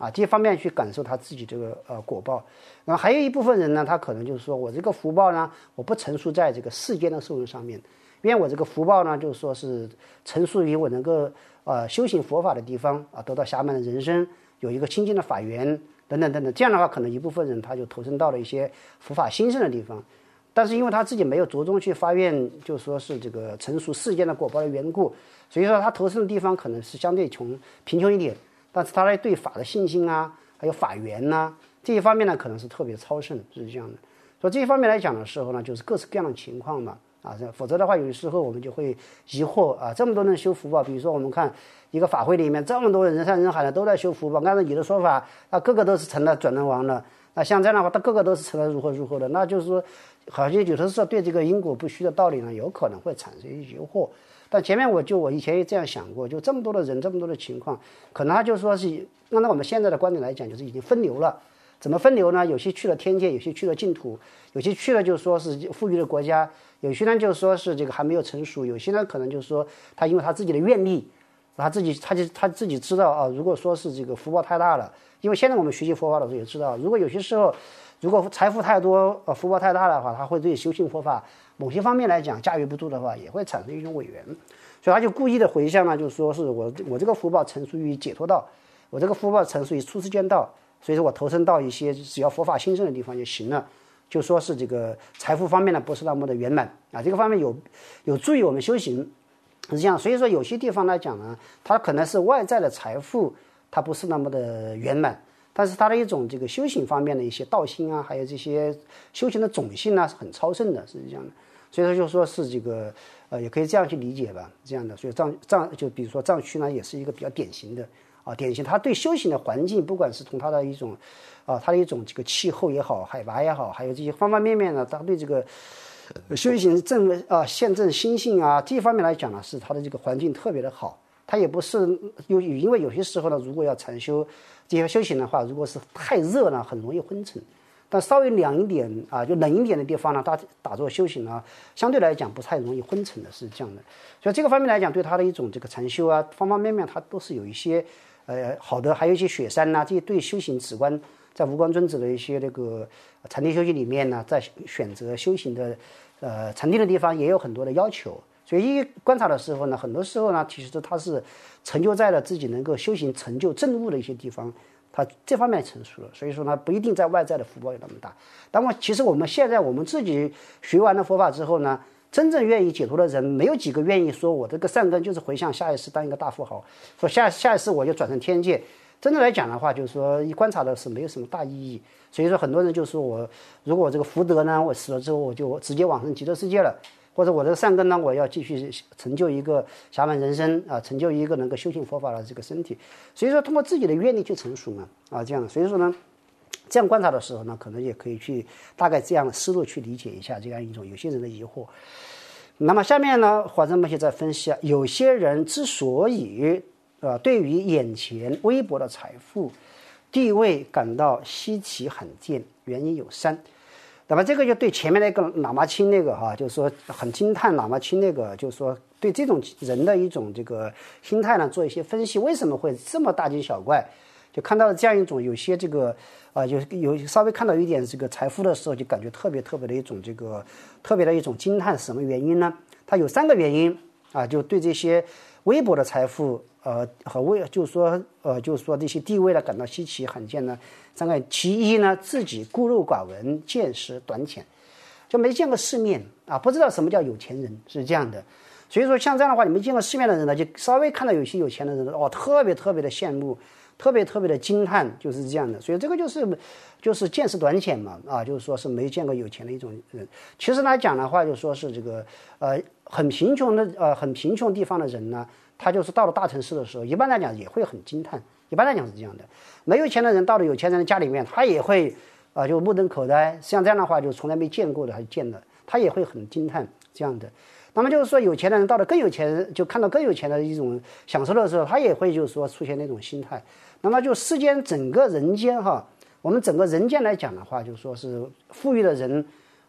啊，这方面去感受他自己这个呃果报。然后还有一部分人呢，他可能就是说我这个福报呢，我不成熟在这个世间的受用上面，因为我这个福报呢，就是说是成熟于我能够呃修行佛法的地方啊，得到暇满的人生，有一个清净的法缘等等等等。这样的话，可能一部分人他就投身到了一些佛法兴盛的地方。但是因为他自己没有着重去发愿，就说是这个成熟世间的果报的缘故，所以说他投身的地方可能是相对穷贫穷一点，但是他的对法的信心啊，还有法缘呐、啊、这一方面呢，可能是特别超胜，是这样的。所以这一方面来讲的时候呢，就是各式各样的情况嘛，啊，否则的话，有时候我们就会疑惑啊，这么多人修福报，比如说我们看一个法会里面这么多人人山人海的都在修福报，按照你的说法，那个个都是成了转轮王了。那像这样的话，他个个都是成了如何如何的，那就是说，好像有的时候对这个因果不虚的道理呢，有可能会产生一些疑惑。但前面我就我以前也这样想过，就这么多的人，这么多的情况，可能他就说是按照我们现在的观点来讲，就是已经分流了。怎么分流呢？有些去了天界，有些去了净土，有些去了就是说是富裕的国家，有些呢就是说是这个还没有成熟，有些呢可能就是说他因为他自己的愿力，他自己他就他自己知道啊，如果说是这个福报太大了。因为现在我们学习佛法的时候也知道，如果有些时候，如果财富太多，呃，福报太大的话，他会对修行佛法某些方面来讲驾驭不住的话，也会产生一种违缘，所以他就故意的回向呢，就是说是我我这个福报成熟于解脱道，我这个福报成熟于出世间道，所以说我投身到一些只要佛法兴盛的地方就行了，就说是这个财富方面呢不是那么的圆满啊，这个方面有有助于我们修行，是这样。所以说有些地方来讲呢，它可能是外在的财富。它不是那么的圆满，但是它的一种这个修行方面的一些道心啊，还有这些修行的种性呢，是很超胜的，是这样的。所以说就说是这个呃，也可以这样去理解吧，这样的。所以藏藏就比如说藏区呢，也是一个比较典型的啊，典型。它对修行的环境，不管是从它的一种啊，它的一种这个气候也好，海拔也好，还有这些方方面面呢，它对这个修行正啊现正心性啊这一方面来讲呢，是它的这个环境特别的好。它也不是有，因为有些时候呢，如果要禅修这些修行的话，如果是太热呢，很容易昏沉；但稍微凉一点啊，就冷一点的地方呢，它打坐修行呢，相对来讲不太容易昏沉的，是这样的。所以这个方面来讲，对它的一种这个禅修啊，方方面面它都是有一些呃好的，还有一些雪山呐、啊，这些对修行止观，在无光尊者的一些这个禅定修行里面呢，在选择修行的呃禅定的地方也有很多的要求。所以一观察的时候呢，很多时候呢，其实它是成就在了自己能够修行成就正悟的一些地方，它这方面成熟了。所以说呢，不一定在外在的福报有那么大。那么其实我们现在我们自己学完了佛法之后呢，真正愿意解脱的人，没有几个愿意说我这个善根就是回向下一世当一个大富豪，说下下一世我就转成天界。真正来讲的话，就是说一观察的是没有什么大意义。所以说很多人就说我如果我这个福德呢，我死了之后我就直接往生极乐世界了。或者我的善根呢，我要继续成就一个暇满人生啊，成就一个能够修行佛法的这个身体。所以说，通过自己的愿力去成熟嘛，啊，这样。所以说呢，这样观察的时候呢，可能也可以去大概这样的思路去理解一下这样一种有些人的疑惑。那么下面呢，华正摩西在分析啊，有些人之所以呃对于眼前微薄的财富、地位感到稀奇罕见，原因有三。那么这个就对前面那个喇嘛钦那个哈，就是说很惊叹喇嘛钦那个，就是说对这种人的一种这个心态呢做一些分析，为什么会这么大惊小怪？就看到了这样一种有些这个啊，有有稍微看到一点这个财富的时候，就感觉特别特别的一种这个特别的一种惊叹。什么原因呢？它有三个原因啊，就对这些微薄的财富呃和微就是说呃就是说这些地位呢感到稀奇罕见呢。三个，其一呢，自己孤陋寡闻，见识短浅，就没见过世面啊，不知道什么叫有钱人，是这样的。所以说，像这样的话，你没见过世面的人呢，就稍微看到有些有钱的人，哦，特别特别的羡慕，特别特别的惊叹，就是这样的。所以这个就是就是见识短浅嘛，啊，就是说是没见过有钱的一种人。其实来讲的话，就说是这个呃很贫穷的呃很贫穷地方的人呢，他就是到了大城市的时候，一般来讲也会很惊叹。一般来讲是这样的，没有钱的人到了有钱人的家里面，他也会啊、呃，就目瞪口呆。像这样的话，就从来没见过的，还见了，他也会很惊叹这样的。那么就是说，有钱的人到了更有钱人，就看到更有钱的一种享受的时候，他也会就是说出现那种心态。那么就世间整个人间哈，我们整个人间来讲的话，就是说是富裕的人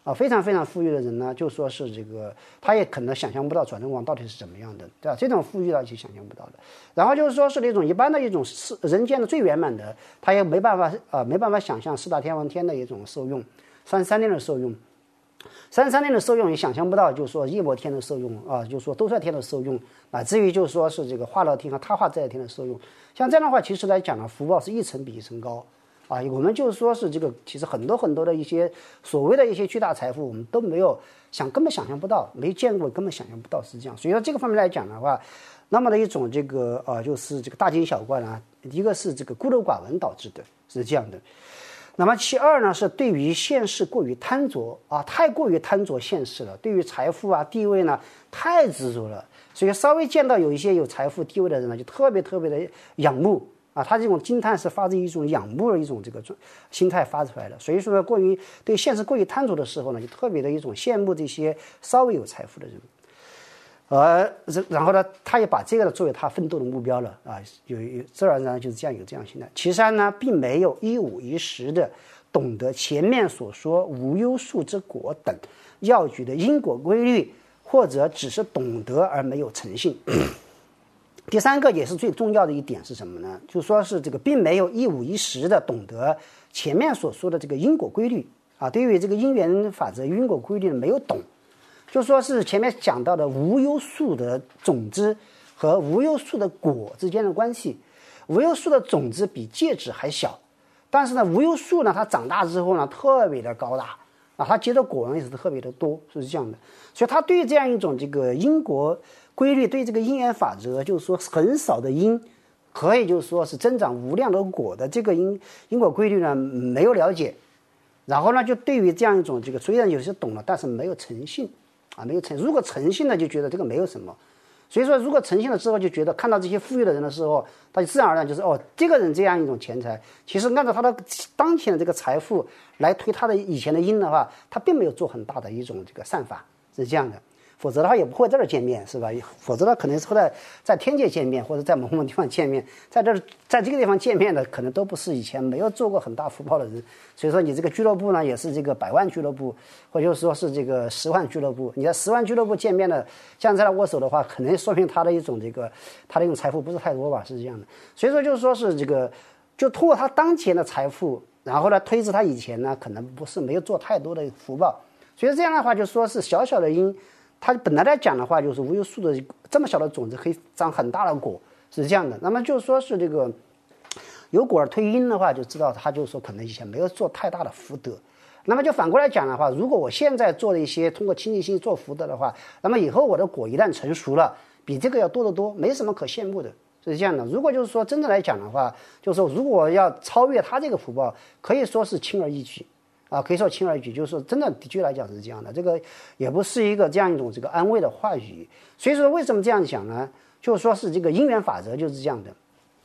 啊，非常非常富裕的人呢，就说是这个，他也可能想象不到转轮王到底是怎么样的，对吧？这种富裕呢是想象不到的。然后就是说是那种一般的一种是人间的最圆满的，他也没办法啊、呃，没办法想象四大天王天的一种受用，三十三天的受用，三十三天的受用也想象不到，就是说夜摩天的受用啊，就是说兜率天的受用，乃至于就是说是这个化乐天和他化自在天的受用。像这样的话，其实来讲呢，福报是一层比一层高。啊，我们就是说是这个，其实很多很多的一些所谓的一些巨大财富，我们都没有想，根本想象不到，没见过，根本想象不到是这样。所以说这个方面来讲的话，那么的一种这个呃，就是这个大惊小怪呢，一个是这个孤陋寡闻导致的，是这样的。那么其二呢，是对于现世过于贪着啊，太过于贪着现世了，对于财富啊、地位呢，太执着了，所以稍微见到有一些有财富地位的人呢，就特别特别的仰慕。啊，他这种惊叹是发自一种仰慕的一种这个心态发出来的，所以说呢，过于对现实过于贪着的时候呢，就特别的一种羡慕这些稍微有财富的人，而然后呢，他也把这个呢作为他奋斗的目标了啊，有有自然而然就是这样有这样心态。其三呢，并没有一五一十的懂得前面所说无忧树之果等要举的因果规律，或者只是懂得而没有诚信。第三个也是最重要的一点是什么呢？就说是这个并没有一五一十的懂得前面所说的这个因果规律啊，对于这个因缘法则、因果规律没有懂，就说是前面讲到的无忧树的种子和无忧树的果之间的关系。无忧树的种子比芥子还小，但是呢，无忧树呢，它长大之后呢，特别的高大啊，它结的果呢也是特别的多，是这样的。所以它对这样一种这个因果规律，对这个因缘法则，就是说很少的因可以就是说是增长无量的果的这个因因果规律呢没有了解，然后呢就对于这样一种这个虽然有些懂了，但是没有诚信啊，没有诚如果诚信呢就觉得这个没有什么，所以说如果诚信了之后就觉得看到这些富裕的人的时候，他就自然而然就是哦这个人这样一种钱财，其实按照他的当前的这个财富来推他的以前的因的话，他并没有做很大的一种这个善法，是这样的。否则的话也不会在这儿见面，是吧？否则的可能是会在在天界见面，或者在某某地方见面，在这在这个地方见面的可能都不是以前没有做过很大福报的人。所以说你这个俱乐部呢也是这个百万俱乐部，或者说是这个十万俱乐部。你在十万俱乐部见面的，像这样握手的话，可能说明他的一种这个他的一种财富不是太多吧，是这样的。所以说就是说是这个，就通过他当前的财富，然后呢推至他以前呢可能不是没有做太多的福报，所以这样的话就说是小小的因。它本来来讲的话，就是无忧树的这么小的种子可以长很大的果，是这样的。那么就说是这个有果而推因的话，就知道他就是说可能以前没有做太大的福德。那么就反过来讲的话，如果我现在做了一些通过清净心做福德的话，那么以后我的果一旦成熟了，比这个要多得多，没什么可羡慕的，是这样的。如果就是说真的来讲的话，就是说如果要超越他这个福报，可以说是轻而易举。啊，可以说轻而易举，就是说真的的确来讲是这样的，这个也不是一个这样一种这个安慰的话语。所以说为什么这样讲呢？就是说是这个因缘法则就是这样的。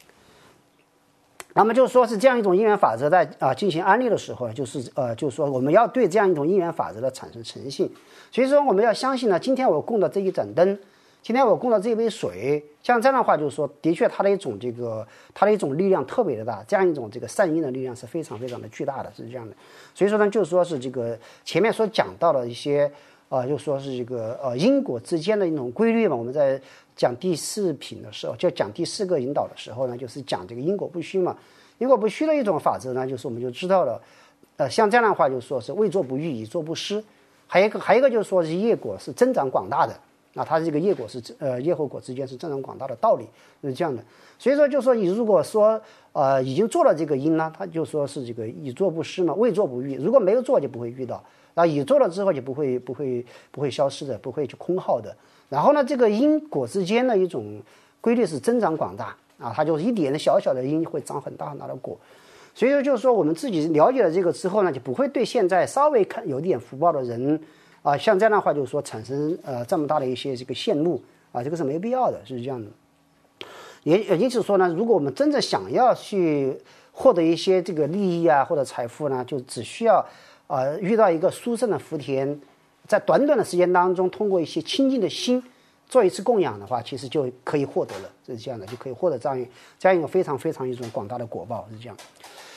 那么就是说是这样一种因缘法则在啊进行安利的时候，就是呃就是说我们要对这样一种因缘法则的产生诚信。所以说我们要相信呢，今天我供的这一盏灯，今天我供的这杯水，像这样的话就是说的确它的一种这个它的一种力量特别的大，这样一种这个善因的力量是非常非常的巨大的，是这样的。所以说呢就是说是这个前面所讲到的一些呃就说是这个呃因果之间的一种规律嘛，我们在讲第四品的时候，就讲第四个引导的时候呢，就是讲这个因果不虚嘛。因果不虚的一种法则呢，就是我们就知道了呃像这样的话就说是未作不欲，已作不失。还有一个还有一个就是说是业果是增长广大的，那它这个业果是呃业后果之间是增长广大的道理，是这样的。所以说就说你如果说呃已经做了这个因呢，它就说是这个已作不失嘛，未作不遇。如果没有做就不会遇到，然后已做了之后就不会不会不会消失的，不会去空耗的。然后呢，这个因果之间的一种规律是增长广大啊，它就是一点的小小的因会长很大很大的果。所以说就是说我们自己了解了这个之后呢，就不会对现在稍微看有点福报的人啊，像这样的话就是说产生呃这么大的一些这个羡慕啊，这个是没必要的，是这样的。也也因此说呢，如果我们真正想要去获得一些这个利益啊或者财富呢，就只需要呃遇到一个殊胜的福田，在短短的时间当中，通过一些清净的心做一次供养的话，其实就可以获得了，是这样的，就可以获得这样这样一个非常非常一种广大的果报，是这样。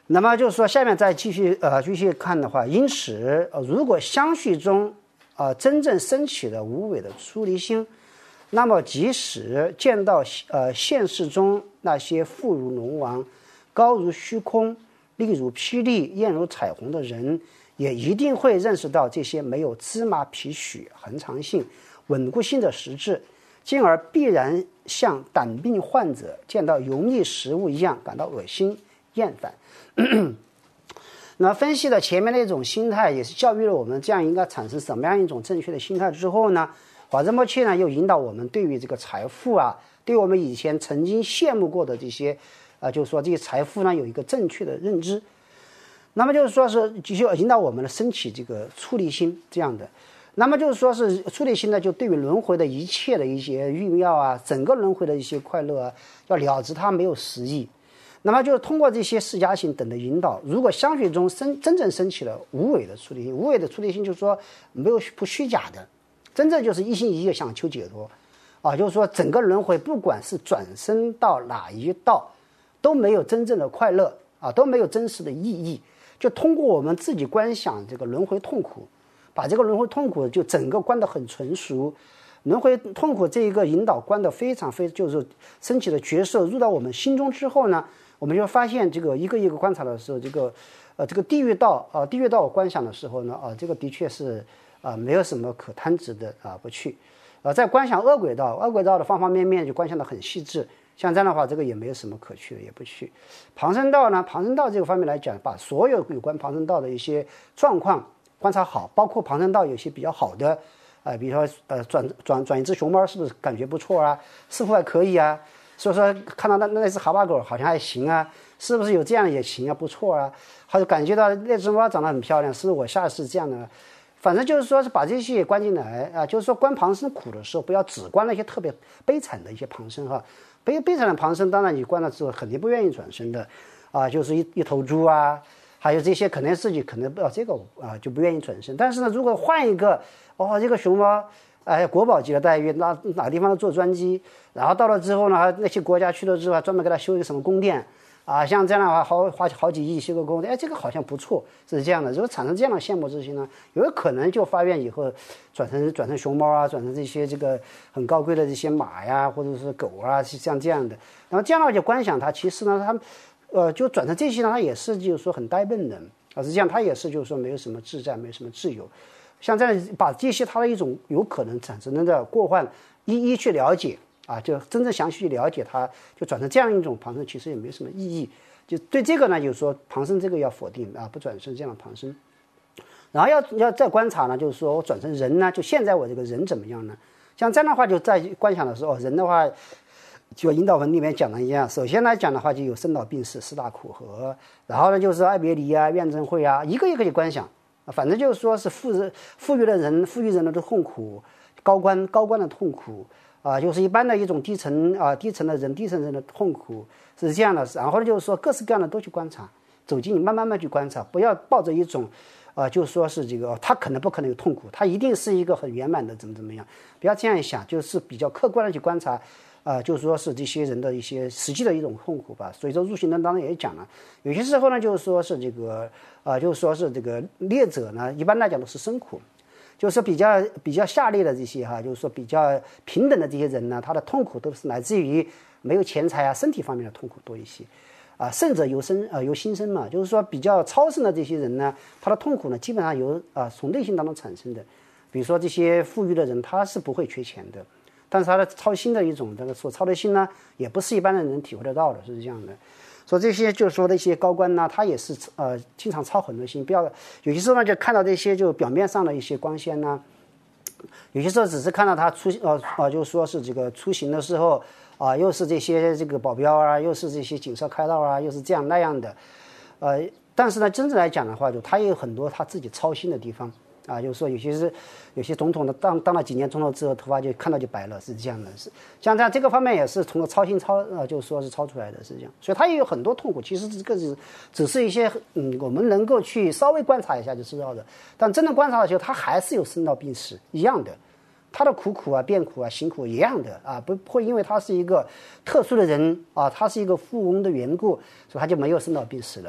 那么就是说，下面再继续呃继续看的话，因此，呃、如果相续中呃真正升起了无为的出离心，那么即使见到呃现实中那些富如龙王、高如虚空、力如霹雳、艳如彩虹的人，也一定会认识到这些没有芝麻皮许、恒常性、稳固性的实质，进而必然像胆病患者见到油腻食物一样感到恶心厌烦。那分析了前面的一种心态，也是教育了我们这样应该产生什么样一种正确的心态之后呢，华泽莫切呢又引导我们对于这个财富啊，对我们以前曾经羡慕过的这些啊、呃，就是说这些财富呢有一个正确的认知。那么就是说是继续引导我们呢升起这个出离心这样的。那么就是说是出离心呢，就对于轮回的一切的一些欲妙啊，整个轮回的一些快乐啊，要了知它没有实意。那么就是通过这些释迦行等的引导，如果相续中生真正升起了无为的出离心，无为的出离心就是说没有不虚假的，真正就是一心一意想求解脱啊，就是说整个轮回不管是转生到哪一道，都没有真正的快乐啊，都没有真实的意义。就通过我们自己观想这个轮回痛苦，把这个轮回痛苦就整个观得很纯熟。轮回痛苦这一个引导观的非常非就是升起的角色入到我们心中之后呢，我们就发现这个一个一个观察的时候，这个呃这个地狱道啊、呃、地狱道观想的时候呢啊、呃、这个的确是啊、呃、没有什么可贪执的啊、呃、不去啊、呃、在观想恶鬼道恶鬼道的方方面面就观想的很细致，像这样的话这个也没有什么可去的，也不去。旁生道呢，旁生道这个方面来讲，把所有有关旁生道的一些状况观察好，包括旁生道有些比较好的呃比如说呃转转转一只熊猫是不是感觉不错啊，似乎还可以啊，所以说看到那那只哈巴狗好像还行啊，是不是有这样也行啊，不错啊，或者感觉到那只猫长得很漂亮，是不是我下次这样的，反正就是说是把这些也观进来啊，就是说观旁生苦的时候，不要只观那些特别悲惨的一些旁生哈，悲悲惨的旁生，当然你观了之后肯定不愿意转生的啊，就是一一头猪啊，还有这些可能自己可能不知道这个啊就不愿意转生。但是呢，如果换一个哦，这个熊猫哎国宝级的待遇，哪哪个地方都坐专机，然后到了之后呢，那些国家去了之后还专门给他修一个什么宫殿啊，像这样的话好花好几亿修个宫殿，哎，这个好像不错，是这样的。如果产生这样的羡慕之心呢，有可能就发愿以后转成转成熊猫啊，转成这些这个很高贵的这些马呀，或者是狗啊，像这样的。然后这样的话就观想它，其实呢，它呃就转成这些呢，它也是就是说很呆笨的啊，实际上它也是就是说没有什么自在，没有什么自由。像这样把这些它的一种有可能产生的过患一一去了解啊，就真正详细去了解它，就转成这样一种旁生，其实也没什么意义。就对这个呢，就是说旁生这个要否定啊，不转生这样的旁生。然后要要再观察呢，就是说我转成人呢，就现在我这个人怎么样呢？像这样的话，就在观想的时候，人的话就引导文里面讲的一样，首先来讲的话，就有生老病死四大苦河，然后呢就是爱别离啊、怨憎会啊，一个一个去观想。反正就是说是富人富裕的人，富裕人的痛苦，高官高官的痛苦啊，就是一般的一种低层啊低层的人低层人的痛苦是这样的。然后呢，就是说各式各样的都去观察，走进慢慢慢去观察，不要抱着一种啊，就是说是这个他可能不可能有痛苦，他一定是一个很圆满的怎么怎么样，不要这样想，就是比较客观的去观察。啊、呃，就是说是这些人的一些实际的一种痛苦吧。所以说入行论当中也讲了，有些时候呢，就是说是这个啊、呃，就是说是这个劣者呢，一般来讲都是生苦，就是比较比较下劣的这些哈，就是说比较平等的这些人呢，他的痛苦都是来自于没有钱财啊、身体方面的痛苦多一些。啊，圣者由生啊、呃、由心生嘛，就是说比较超胜的这些人呢，他的痛苦呢，基本上由啊、呃、从内心当中产生的。比如说这些富裕的人，他是不会缺钱的。但是他的操心的一种这个所操的心呢，也不是一般的人体会得到的，是这样的。说这些就是说的一些高官呢，他也是呃经常操很多心，不要有些时候呢就看到这些就表面上的一些光鲜呢，有些时候只是看到他出呃呃就是说是这个出行的时候啊、呃，又是这些这个保镖啊，又是这些警车开道啊，又是这样那样的，呃，但是呢，真正来讲的话，就他也有很多他自己操心的地方。啊，就是说有些是有些总统的当当了几年总统之后，头发就看到就白了，是这样的。是像这样这个方面也是从操心操呃，就是说是操出来的，是这样。所以他也有很多痛苦，其实这个是只是一些嗯，我们能够去稍微观察一下就知道的。但真正观察的时候，他还是有生老病死一样的，他的苦苦啊、变苦啊、辛苦一样的啊，不会因为他是一个特殊的人啊，他是一个富翁的缘故，所以他就没有生老病死了。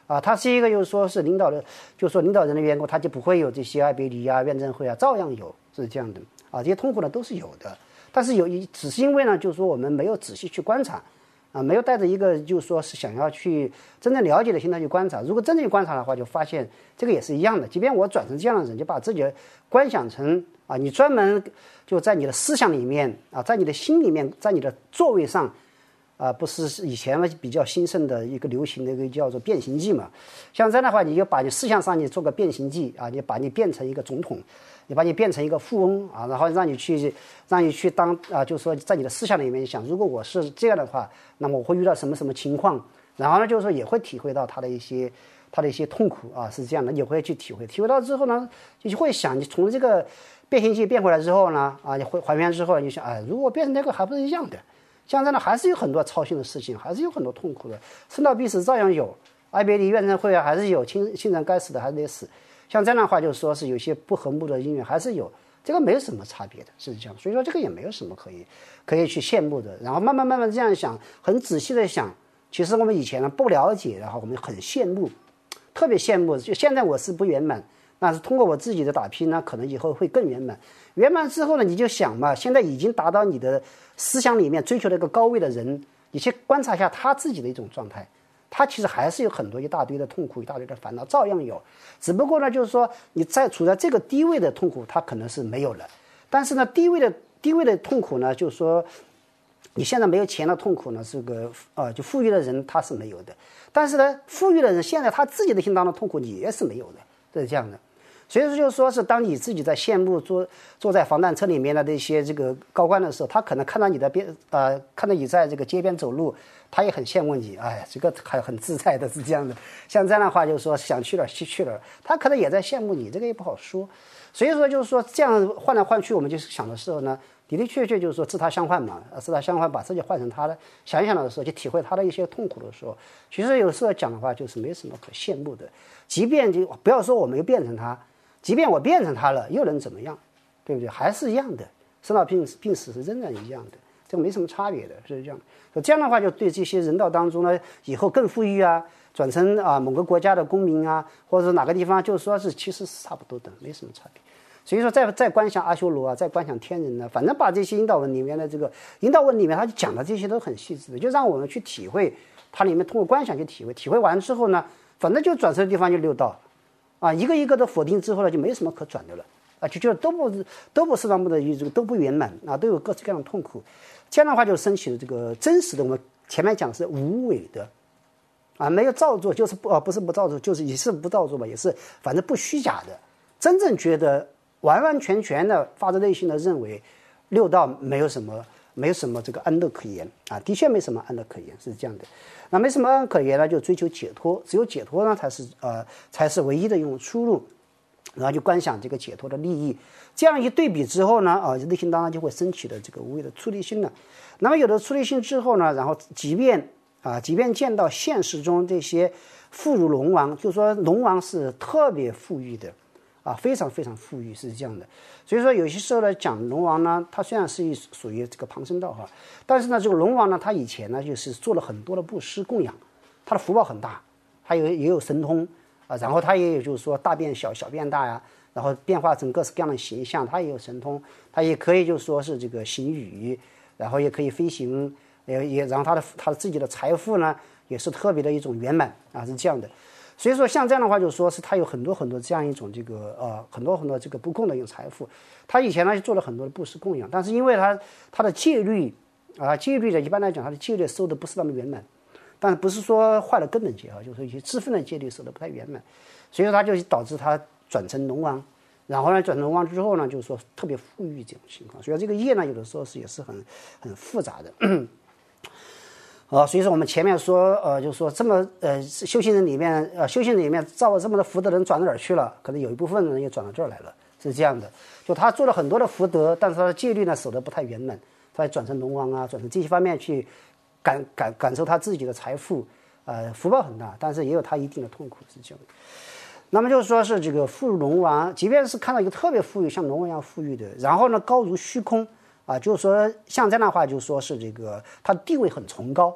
啊，他是一个就是说是领导的，就是说领导人的缘故，他就不会有这些爱别离啊、怨憎会啊，照样有，是这样的啊，这些痛苦呢都是有的，但是有一只是因为呢，就是说我们没有仔细去观察。啊，没有带着一个就是说是想要去真正了解的心态去观察。如果真正去观察的话，就发现这个也是一样的。即便我转成这样的人，就把自己观想成啊，你专门就在你的思想里面啊，在你的心里面，在你的座位上啊，不是以前比较兴盛的一个流行的一个叫做变形记嘛？像这样的话，你就把你思想上你做个变形记啊，你把你变成一个总统。你把你变成一个富翁啊，然后让你去，让你去当啊，就是说在你的思想里面想，如果我是这样的话，那么我会遇到什么什么情况？然后呢，就是说也会体会到他的一些他的一些痛苦啊，是这样的，也会去体会。体会到之后呢，就会想，你从这个变形记变回来之后呢，啊，你还还原之后，你想，哎，如果变成那个还不是一样的？像这样的还是有很多操心的事情，还是有很多痛苦的，生老病死照样有，爱别离怨憎会啊，还是有，亲亲人该死的还是得死。像这样的话，就是说是有些不和睦的姻缘还是有，这个没有什么差别的，是这样。所以说这个也没有什么可以可以去羡慕的。然后慢慢慢慢这样想，很仔细的想，其实我们以前呢不了解，然后我们很羡慕，特别羡慕。就现在我是不圆满，但是通过我自己的打拼呢，可能以后会更圆满。圆满之后呢，你就想嘛，现在已经达到你的思想里面追求的一个高位的人，你去观察一下他自己的一种状态。他其实还是有很多一大堆的痛苦，一大堆的烦恼，照样有。只不过呢，就是说你在处在这个低位的痛苦，他可能是没有了。但是呢，低位的低位的痛苦呢，就是说你现在没有钱的痛苦呢，这个呃，就富裕的人他是没有的。但是呢，富裕的人现在他自己的心当中痛苦也是没有的，这是这样的。所以说，就是说是当你自己在羡慕坐坐在防弹车里面的那些这个高官的时候，他可能看到你的边呃，看到你在这个街边走路，他也很羡慕你，哎，这个还很自在的，是这样的。像这样的话，就是说想去哪儿去去哪儿，他可能也在羡慕你，这个也不好说。所以说，就是说这样换来换去，我们就是想的时候呢，的的确确就是说自他相换嘛，自他相换，把自己换成他的，想一想的时候，去体会他的一些痛苦的时候，其实有时候讲的话就是没什么可羡慕的。即便就不要说我没有变成他。即便我变成他了，又能怎么样？对不对？还是一样的，生老病病死是仍然一样的，这个没什么差别的，是这样的。这样的话，就对这些人道当中呢，以后更富裕啊，转成啊某个国家的公民啊，或者哪个地方，就说是其实是差不多的，没什么差别。所以说再，再观想阿修罗啊，再观想天人呢，反正把这些引导文里面的这个引导文里面，他讲的这些都很细致的，就让我们去体会，它里面通过观想去体会，体会完之后呢，反正就转身的地方就六道。啊，一个一个的否定之后呢，就没什么可转的了，啊，就觉得都不都不适当不的这个都不圆满啊，都有各式各样的痛苦，这样的话就升起了这个真实的，我们前面讲的是无伪的，啊，没有造作，就是不啊不是不造作，就是也是不造作吧，也是反正不虚假的，真正觉得完完全全的发自内心的认为六道没有什么没有什么这个安乐可言啊，的确没什么安乐可言，是这样的。那没什么安乐可言呢，就追求解脱，只有解脱呢才是呃才是唯一的一种出路，然后就观想这个解脱的利益，这样一对比之后呢，啊，内心当然就会升起的这个无谓的出离心了。那么有了出离心之后呢，然后即便啊，即便见到现实中这些富如龙王，就说龙王是特别富裕的，啊，非常非常富裕，是这样的。所以说有些时候呢，讲龙王呢，他虽然是属于这个旁生道哈，但是呢，这个龙王呢，他以前呢就是做了很多的布施供养，他的福报很大，他有也有神通啊，然后他也有就是说大变小，小变大呀，然后变化成各式各样的形象，他也有神通，他也可以就是说是这个行雨，然后也可以飞行，也也然后他的他的自己的财富呢，也是特别的一种圆满啊，是这样的。所以说像这样的话，就是说是他有很多很多这样一种这个呃很多很多这个不共的一种财富。他以前呢做了很多的布施供养，但是因为他他的戒律啊戒律的一般来讲他的戒律收的不是那么圆满，但不是说坏了根本戒啊，就是说一些自分的戒律收的不太圆满，所以说他就导致他转成龙王，然后呢转成龙王之后呢，就是说特别富裕这种情况。所以这个业呢有的时候是也是很很复杂的。啊、呃，所以说我们前面说，呃，就是说这么呃修行人里面，呃修行人里面造了这么多福德的人转到哪儿去了？可能有一部分人也转到这儿来了，是这样的。就他做了很多的福德，但是他的戒律呢守得不太圆满，他转成龙王啊，转成这些方面去感感感受他自己的财富，呃，福报很大，但是也有他一定的痛苦，是这样的。那么就是说是这个富如龙王，即便是看到一个特别富裕，像龙王一样富裕的，然后呢高如虚空。啊，就是说像这样的话，就是说是这个他的地位很崇高，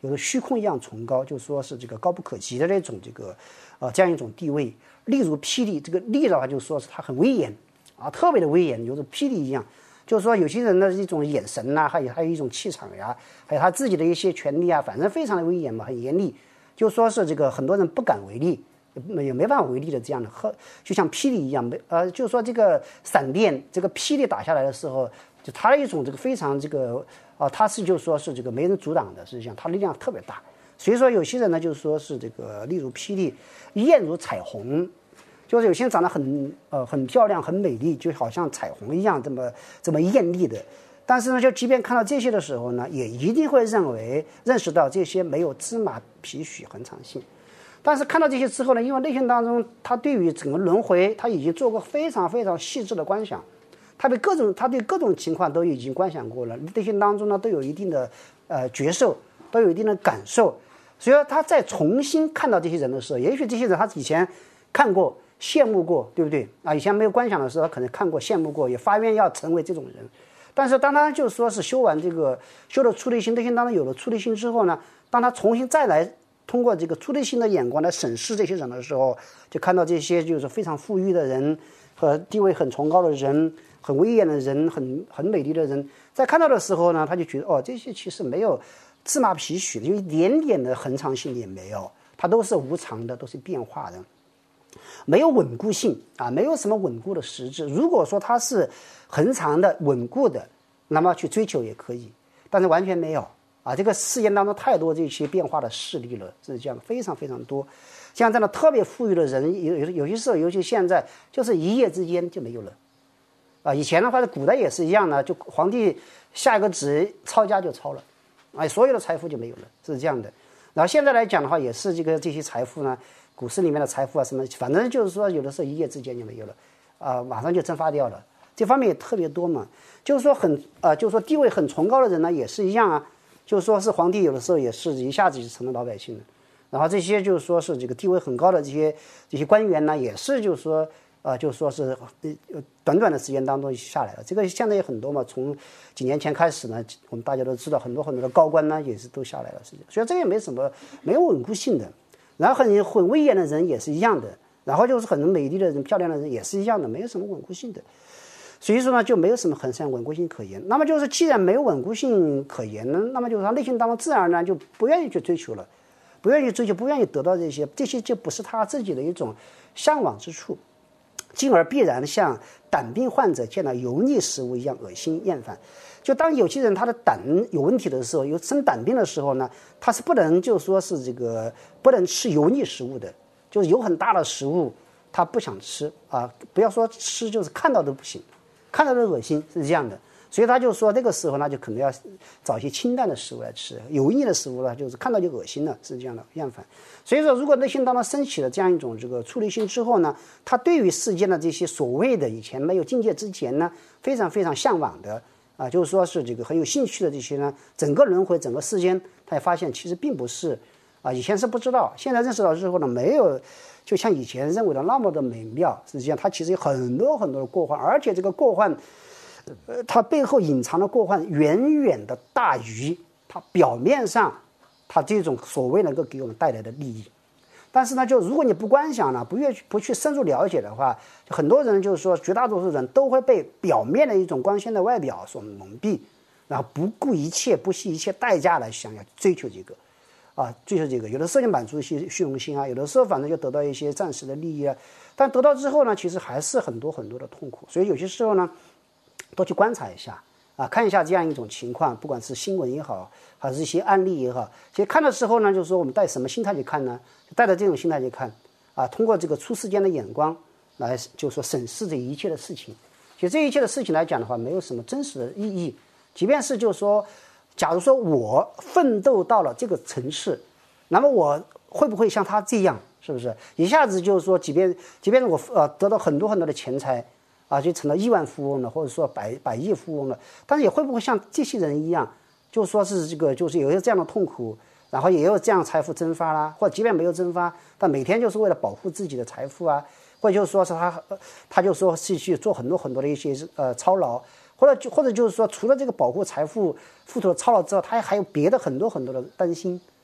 有的虚空一样崇高，就说是这个高不可及的那种这个呃这样一种地位。例如霹雳，这个厉的话就说是他很威严啊，特别的威严，有着霹雳一样。就是说有些人的一种眼神呐、啊，还有还有一种气场呀，还有他自己的一些权利啊，反正非常的威严嘛，很严厉。就说是这个很多人不敢为力，也没办法为力的这样的，就像霹雳一样，没呃，就是说这个闪电，这个霹雳打下来的时候，就他的一种这个非常这个啊、呃，他是就说是这个没人阻挡的，实际上他力量特别大。所以说有些人呢，就说是这个，例如霹雳，艳如彩虹，就是有些人长得很呃很漂亮、很美丽，就好像彩虹一样这么这么艳丽的。但是呢，就即便看到这些的时候呢，也一定会认为认识到这些没有芝麻皮许恒常性。但是看到这些之后呢，因为内心当中他对于整个轮回他已经做过非常非常细致的观想，他对各种他对各种情况都已经观想过了，内心当中呢都有一定的呃觉受，都有一定的感受。所以说他再重新看到这些人的时候，也许这些人他以前看过、羡慕过，对不对啊？以前没有观想的时候，他可能看过、羡慕过，也发愿要成为这种人。但是当他就说是修完这个修了出离心，内心当中有了出离心之后呢，当他重新再来通过这个出离心的眼光来审视这些人的时候，就看到这些就是非常富裕的人和地位很崇高的人、很威严的人、很很美丽的人，在看到的时候呢，他就觉得哦，这些其实没有芝麻皮许的，就一点点的恒常性也没有，它都是无常的，都是变化的。没有稳固性啊，没有什么稳固的实质。如果说它是恒常的、稳固的，那么去追求也可以，但是完全没有啊。这个世界当中太多这些变化的势力了，是这样，非常非常多。像这样的特别富裕的人，有有有些时候，尤其现在，就是一夜之间就没有了啊。以前的话，古代也是一样的，就皇帝下一个旨，抄家就抄了，哎，所有的财富就没有了，是这样的。然后现在来讲的话，也是这个这些财富呢。股市里面的财富啊，什么，反正就是说，有的时候一夜之间就没有了，啊、呃，马上就蒸发掉了。这方面也特别多嘛。就是说很，呃，就是说地位很崇高的人呢，也是一样啊。就是说是皇帝，有的时候也是一下子就成了老百姓了。然后这些就是说是这个地位很高的这些这些官员呢，也是就是说，呃，就是说是呃短短的时间当中下来了。这个现在也很多嘛，从几年前开始呢，我们大家都知道，很多很多的高官呢也是都下来了，是所以这个也没什么没有稳固性的。然后很很威严的人也是一样的，然后就是很美丽的人、漂亮的人也是一样的，没有什么稳固性的。所以说呢，就没有什么很深稳固性可言。那么就是既然没有稳固性可言呢，那么就是他内心当中自然而然就不愿意去追求了，不愿意追求，不愿意得到这些，这些就不是他自己的一种向往之处，进而必然像胆病患者见到油腻食物一样恶心厌烦。就当有些人他的胆有问题的时候，有生胆病的时候呢，他是不能就说是这个不能吃油腻食物的，就是有很大的食物他不想吃啊，不要说吃，就是看到都不行，看到都恶心，是这样的。所以他就说这个时候呢，就可能要找一些清淡的食物来吃，油腻的食物呢，就是看到就恶心了，是这样的厌烦。所以说，如果内心当中升起了这样一种这个出离心之后呢，他对于世间的这些所谓的以前没有境界之前呢，非常非常向往的。啊，就是说是这个很有兴趣的这些呢，整个轮回整个世间，他也发现其实并不是啊，以前是不知道，现在认识到之后呢，没有就像以前认为的那么的美妙。实际上，它其实有很多很多的过患，而且这个过患，呃，它背后隐藏的过患远远的大于它表面上它这种所谓能够给我们带来的利益。但是呢，就如果你不观想呢，不愿不去深入了解的话，很多人就是说，绝大多数人都会被表面的一种光鲜的外表所蒙蔽，然后不顾一切、不惜一切代价来想要追求这个，啊，追求这个。有的时候就满足一些虚荣心啊，有的时候反正就得到一些暂时的利益啊，但得到之后呢，其实还是很多很多的痛苦。所以有些时候呢，多去观察一下。啊，看一下这样一种情况，不管是新闻也好，还是一些案例也好，其实看的时候呢，就是说我们带什么心态去看呢？带着这种心态去看，啊，通过这个出世间的眼光来，就是说审视这一切的事情。其实这一切的事情来讲的话，没有什么真实的意义。即便是就是说，假如说我奋斗到了这个层次，那么我会不会像他这样？是不是一下子就是说，即便即便我呃得到很多很多的钱财？啊，就成了亿万富翁了，或者说百百亿富翁了，但是也会不会像这些人一样，就说是这个，就是有一个这样的痛苦，然后也有这样财富蒸发啦，或者即便没有蒸发，但每天就是为了保护自己的财富啊，或者就是说是他，他就说是去做很多很多的一些呃操劳，或者就或者就是说，除了这个保护财富付出的操劳之后，他还有别的很多很多的担心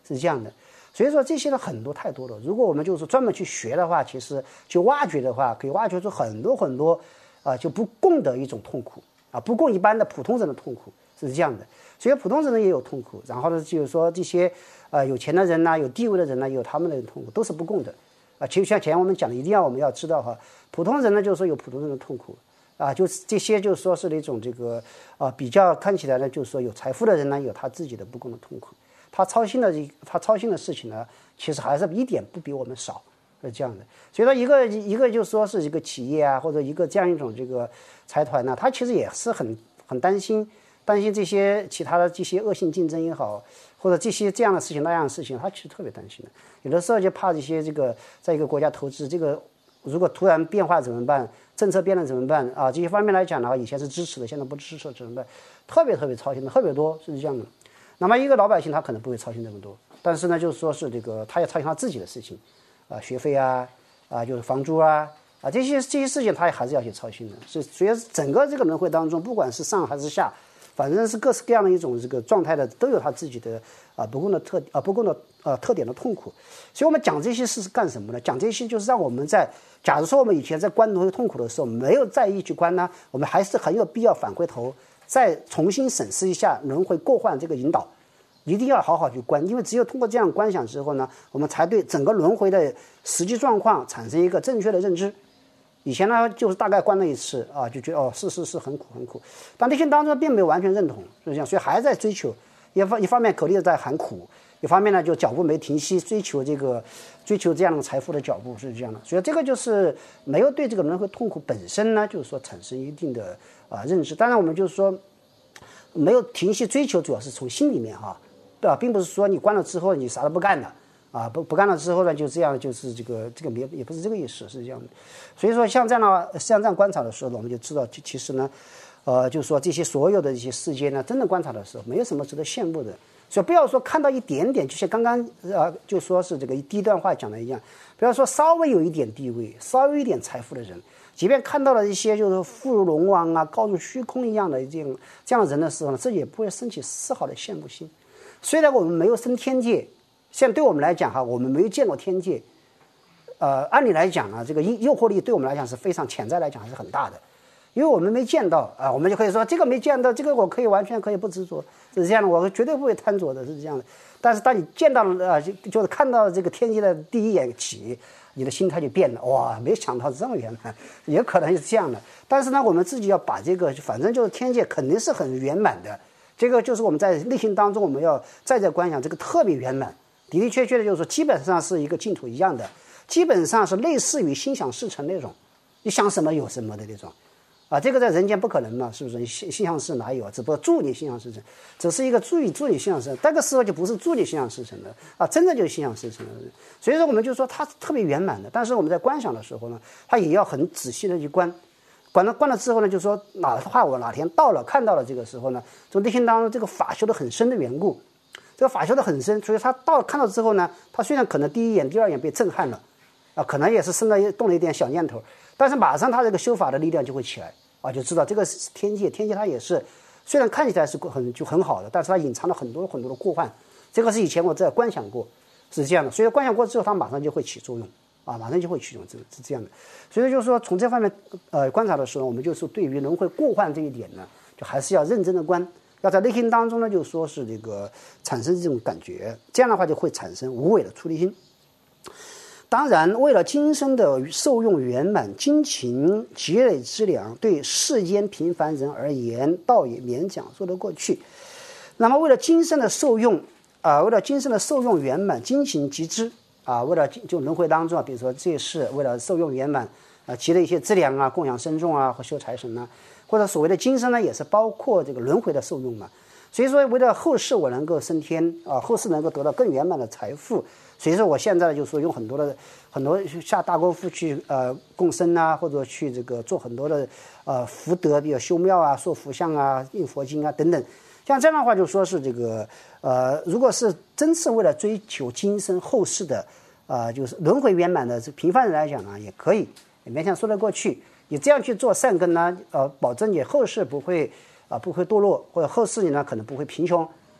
是这样的。所以说这些呢很多太多了，如果我们就是专门去学的话，其实去挖掘的话，可以挖掘出很多很多啊、呃、就不共的一种痛苦啊，不共一般的普通人的痛苦是这样的。所以普通人呢也有痛苦，然后呢就是说这些呃有钱的人呐、有地位的人呢，有他们的痛苦，都是不共的啊。其实像前面我们讲的，一定要我们要知道哈，普通人呢就是说有普通人的痛苦啊，就是这些就是说是那种这个啊比较看起来呢，就是说有财富的人呢有他自己的不共的痛苦。他操心的他操心的事情呢，其实还是一点不比我们少，是这样的。所以说，一个一个就说是一个企业啊，或者一个这样一种这个财团呢，他其实也是很很担心，担心这些其他的这些恶性竞争也好，或者这些这样的事情那样的事情，他其实特别担心的。有的时候就怕这些这个在一个国家投资，这个如果突然变化怎么办？政策变了怎么办啊？这些方面来讲的话，以前是支持的，现在不支持了怎么办？特别特别操心的，特别多，是这样的。那么一个老百姓他可能不会操心这么多，但是呢，就是说是这个他要操心他自己的事情，啊，学费啊，啊，就是房租啊，啊，这些这些事情他也还是要去操心的。是所以整个这个轮回当中，不管是上还是下，反正是各式各样的一种这个状态的，都有他自己的啊不共的特啊不共的呃特点的痛苦。所以我们讲这些事是干什么呢？讲这些就是让我们在假如说我们以前在观轮回痛苦的时候没有在意去观呢，我们还是很有必要返回头。再重新审视一下轮回过患这个引导，一定要好好去观，因为只有通过这样观想之后呢，我们才对整个轮回的实际状况产生一个正确的认知。以前呢，就是大概观了一次啊，就觉得哦，是是是很苦很苦，但内心当中并没有完全认同，是这样，所以还在追求，一方一方面口里在喊苦，一方面呢就脚步没停息，追求这个追求这样的财富的脚步是这样的，所以这个就是没有对这个轮回痛苦本身呢，就是说产生一定的啊认知。当然我们就是说没有停息追求，主要是从心里面哈、啊，对吧？并不是说你关了之后你啥都不干了啊，不不干了之后呢就这样，就是这个这个也也不是这个意思，是这样的。所以说像这样的像这样观察的时候呢，我们就知道其实呢，呃，就是说这些所有的一些世界呢，真的观察的时候，没有什么值得羡慕的。所以不要说看到一点点，就像刚刚呃就说是这个第一段话讲的一样，不要说稍微有一点地位、稍微有一点财富的人，即便看到了一些就是富如龙王啊、高如虚空一样的这样这样的人的时候呢，这也不会升起丝毫的羡慕心。虽然我们没有升天界，现在对我们来讲哈，我们没有见过天界，呃，按理来讲呢，这个诱惑力对我们来讲是非常潜在来讲还是很大的。因为我们没见到啊，我们就可以说这个没见到，这个我可以完全可以不执着，是这样的，我绝对不会贪着的，是这样的。但是当你见到了啊，就就是看到这个天界的第一眼起，你的心态就变了，哇，没想到这么圆满，也可能是这样的。但是呢，我们自己要把这个，反正就是天界肯定是很圆满的，这个就是我们在内心当中我们要再再观想，这个特别圆满，的的确确的就是说，基本上是一个净土一样的，基本上是类似于心想事成那种，你想什么有什么的那种。啊，这个在人间不可能嘛，是不是？心心想事哪有？只不过助你心想事成，只是一个助你助你心想事成。这个时候就不是助你心想事成的啊，真的就是心想事成的。所以说，我们就说它特别圆满的。但是我们在观想的时候呢，它也要很仔细的去观，观了观了之后呢，就说哪怕我哪天到了看到了这个时候呢，从内心当中这个法修得很深的缘故，这个法修得很深，所以他到看到之后呢，他虽然可能第一眼、第二眼被震撼了，啊，可能也是生了动了一点小念头。但是马上他这个修法的力量就会起来啊，就知道这个是天界，天界它也是虽然看起来是很就很好的，但是它隐藏了很多很多的过患。这个是以前我在观想过，是这样的。所以观想过之后，它马上就会起作用啊，马上就会起作用，是这样的。所以就是说，从这方面呃观察的时候，我们就是对于轮回过患这一点呢，就还是要认真的观，要在内心当中呢，就说是这个产生这种感觉，这样的话就会产生无伪的出离心。当然，为了今生的受用圆满，精勤积累之粮，对世间平凡人而言，倒也勉强说得过去。那么，为了今生的受用啊、呃，为了今生的受用圆满，精勤积资啊，为了就轮回当中啊，比如说这事为了受用圆满啊，积累一些资粮啊，供养僧众啊，或修财神啊，或者所谓的今生呢，也是包括这个轮回的受用嘛。所以说，为了后世我能够升天啊，后世能够得到更圆满的财富。所以说，我现在就是说用很多的很多下大功夫去呃供僧啊，或者去这个做很多的呃福德，比如修庙啊、塑佛像啊、印佛经啊等等。像这样的话，就说是这个呃，如果是真是为了追求今生后世的呃就是轮回圆满的平凡人来讲呢，也可以也勉强说得过去。你这样去做善根呢，呃，保证你后世不会啊、呃、不会堕落，或者后世你呢可能不会贫穷。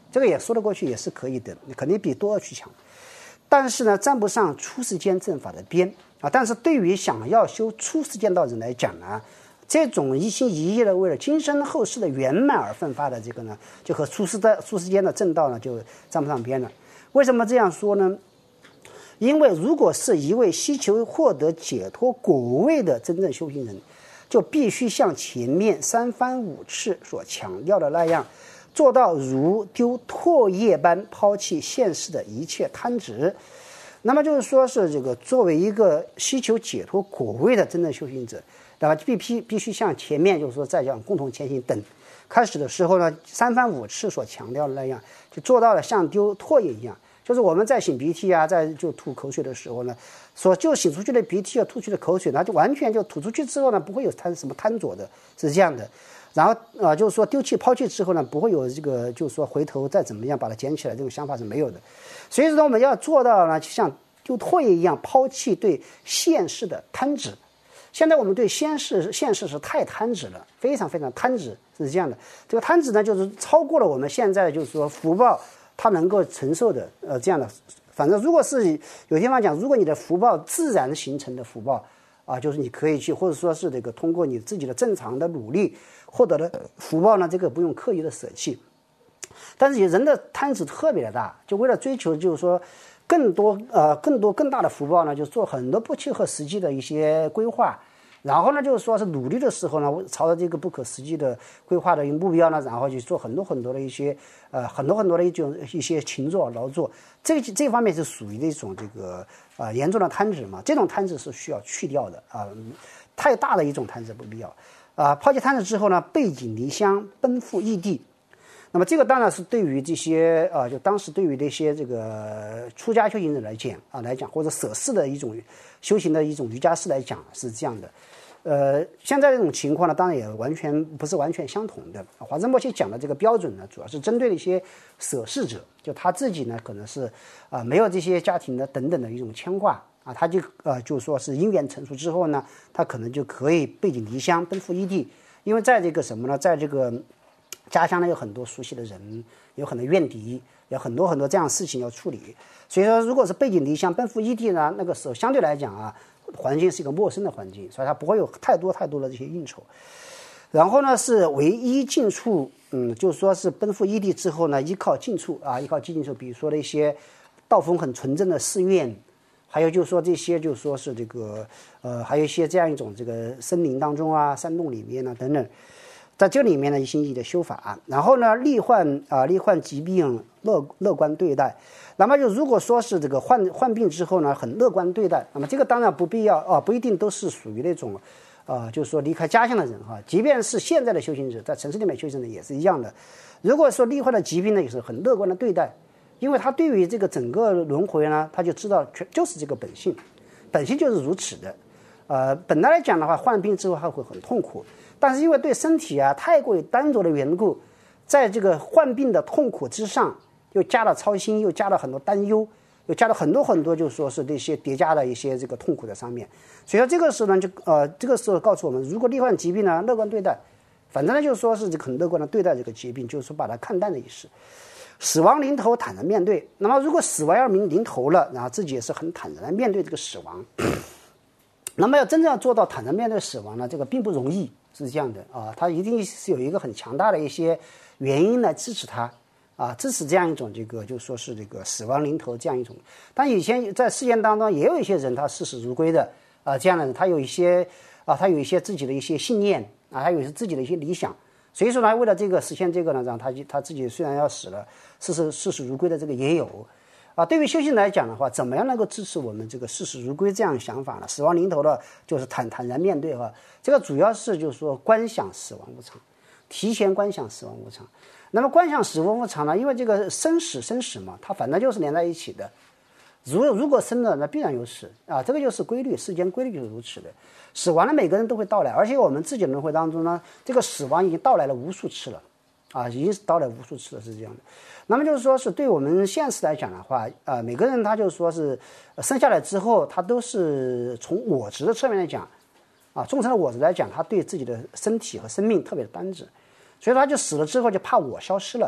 这个也说得过去，也是可以的，肯定比多恶趣强。但是呢，沾不上出世间正法的边啊。但是对于想要修出世间道人来讲呢，这种一心一意的为了今生后世的圆满而奋发的这个呢，就和出世的出世间的正道呢就沾不上边了。为什么这样说呢？因为如果是一位希求获得解脱果位的真正修行人，就必须像前面三番五次所强调的那样，做到如丢唾液般抛弃现世的一切贪执。那么就是说是这个作为一个希求解脱果位的真正修行者，那么必必必须像前面就是说在讲共同前行等开始的时候呢，三番五次所强调的那样，就做到了像丢唾液一样。就是我们在擤鼻涕啊，在就吐口水的时候呢，所就擤出去的鼻涕啊，吐出去的口水呢，就完全就吐出去之后呢，不会有贪什么贪着的，是这样的。然后呃，就是说丢弃抛弃之后呢，不会有这个就是说回头再怎么样把它捡起来这种想法是没有的。所以说我们要做到呢，就像丢唾液一样，抛弃对现世的贪执。现在我们对现世现世是太贪执了，非常非常贪执，是这样的。这个贪执呢，就是超过了我们现在就是说福报它能够承受的，呃，这样的。反正如果是有地方讲，如果你的福报自然形成的福报啊，就是你可以去，或者说是这个通过你自己的正常的努力获得的福报呢，这个不用刻意的舍弃。但是人的贪执特别的大，就为了追求就是说更多呃更多更大的福报呢，就做很多不切合实际的一些规划。然后呢，就是说是努力的时候呢，朝着这个不可实际的规划的一个目标呢，然后去做很多很多的一些呃很多很多的一种一些勤做劳作，这这方面是属于的一种这个呃严重的贪执嘛。这种贪执是需要去掉的啊、呃，太大的一种贪执不必要啊、呃。抛弃贪执之后呢，背井离乡，奔赴异地。那么这个当然是对于这些啊、呃，就当时对于这些这个出家修行人来讲啊来讲，或者舍世的一种修行的一种瑜伽师来讲是这样的。呃，现在这种情况呢，当然也完全不是完全相同的。华珍波切讲的这个标准呢，主要是针对一些舍世者，就他自己呢，可能是啊、呃、没有这些家庭的等等的一种牵挂啊，他就呃就说是因缘成熟之后呢，他可能就可以背井离乡，奔赴异地，因为在这个什么呢，在这个家乡呢有很多熟悉的人，有很多怨敌，有很多很多这样的事情要处理。所以说，如果是背井离乡，奔赴异地呢，那个时候相对来讲啊，环境是一个陌生的环境，所以它不会有太多太多的这些应酬。然后呢，是唯一近处，嗯，就是说是奔赴异地之后呢，依靠近处啊，依靠近处，比如说的一些道风很纯正的寺院，还有就是说这些就是说是这个呃，还有一些这样一种这个森林当中啊、山洞里面啊等等。在这里面呢，一心一意的修法，然后呢，罹患啊罹患疾病，乐乐观对待。那么就如果说是这个患患病之后呢，很乐观对待，那么这个当然不必要啊，不一定都是属于那种，呃，就是说离开家乡的人哈。即便是现在的修行者，在城市里面修行人也是一样的。如果说罹患了疾病呢，也是很乐观的对待，因为他对于这个整个轮回呢，他就知道全就是这个本性，本性就是如此的。呃，本来来讲的话，患病之后还会很痛苦。但是因为对身体啊太过于单着的缘故，在这个患病的痛苦之上，又加了操心，又加了很多担忧，又加了很多很多，就是说是这些叠加的一些这个痛苦在上面。所以说这个时候呢，就呃这个时候告诉我们，如果罹患疾病呢，乐观对待，反正呢就是说是很乐观的对待这个疾病，就是说把它看淡的意思。死亡临头坦然面对，那么如果死亡要临头了，然后自己也是很坦然的面对这个死亡。那么要真正要做到坦然面对死亡呢，这个并不容易。是这样的啊，他一定是有一个很强大的一些原因来支持他啊，支持这样一种这个，就说是这个死亡临头这样一种。但以前在世间当中也有一些人，他视死如归的啊，这样的人，他有一些啊，他有一些自己的一些信念啊，他有自己的一些理想，所以说呢，为了这个实现这个呢，让他他自己虽然要死了，视死视死如归的这个也有。啊，对于修行来讲的话，怎么样能够支持我们这个视死如归这样想法呢？死亡临头了，就是坦坦然面对哈。这个主要是就是说观想死亡无常，提前观想死亡无常。那么观想死亡无常呢，因为这个生死生死嘛，它反正就是连在一起的。如如果生了，那必然有死啊，这个就是规律，世间规律就是如此的。死亡呢，每个人都会到来，而且我们自己的轮回当中呢，这个死亡已经到来了无数次了，啊，已经是到来无数次了，是这样的。那么就是说是对我们现实来讲的话，呃，每个人他就是说是生下来之后，他都是从我执的侧面来讲，啊，众生的我执来讲，他对自己的身体和生命特别的单执，所以他就死了之后就怕我消失了，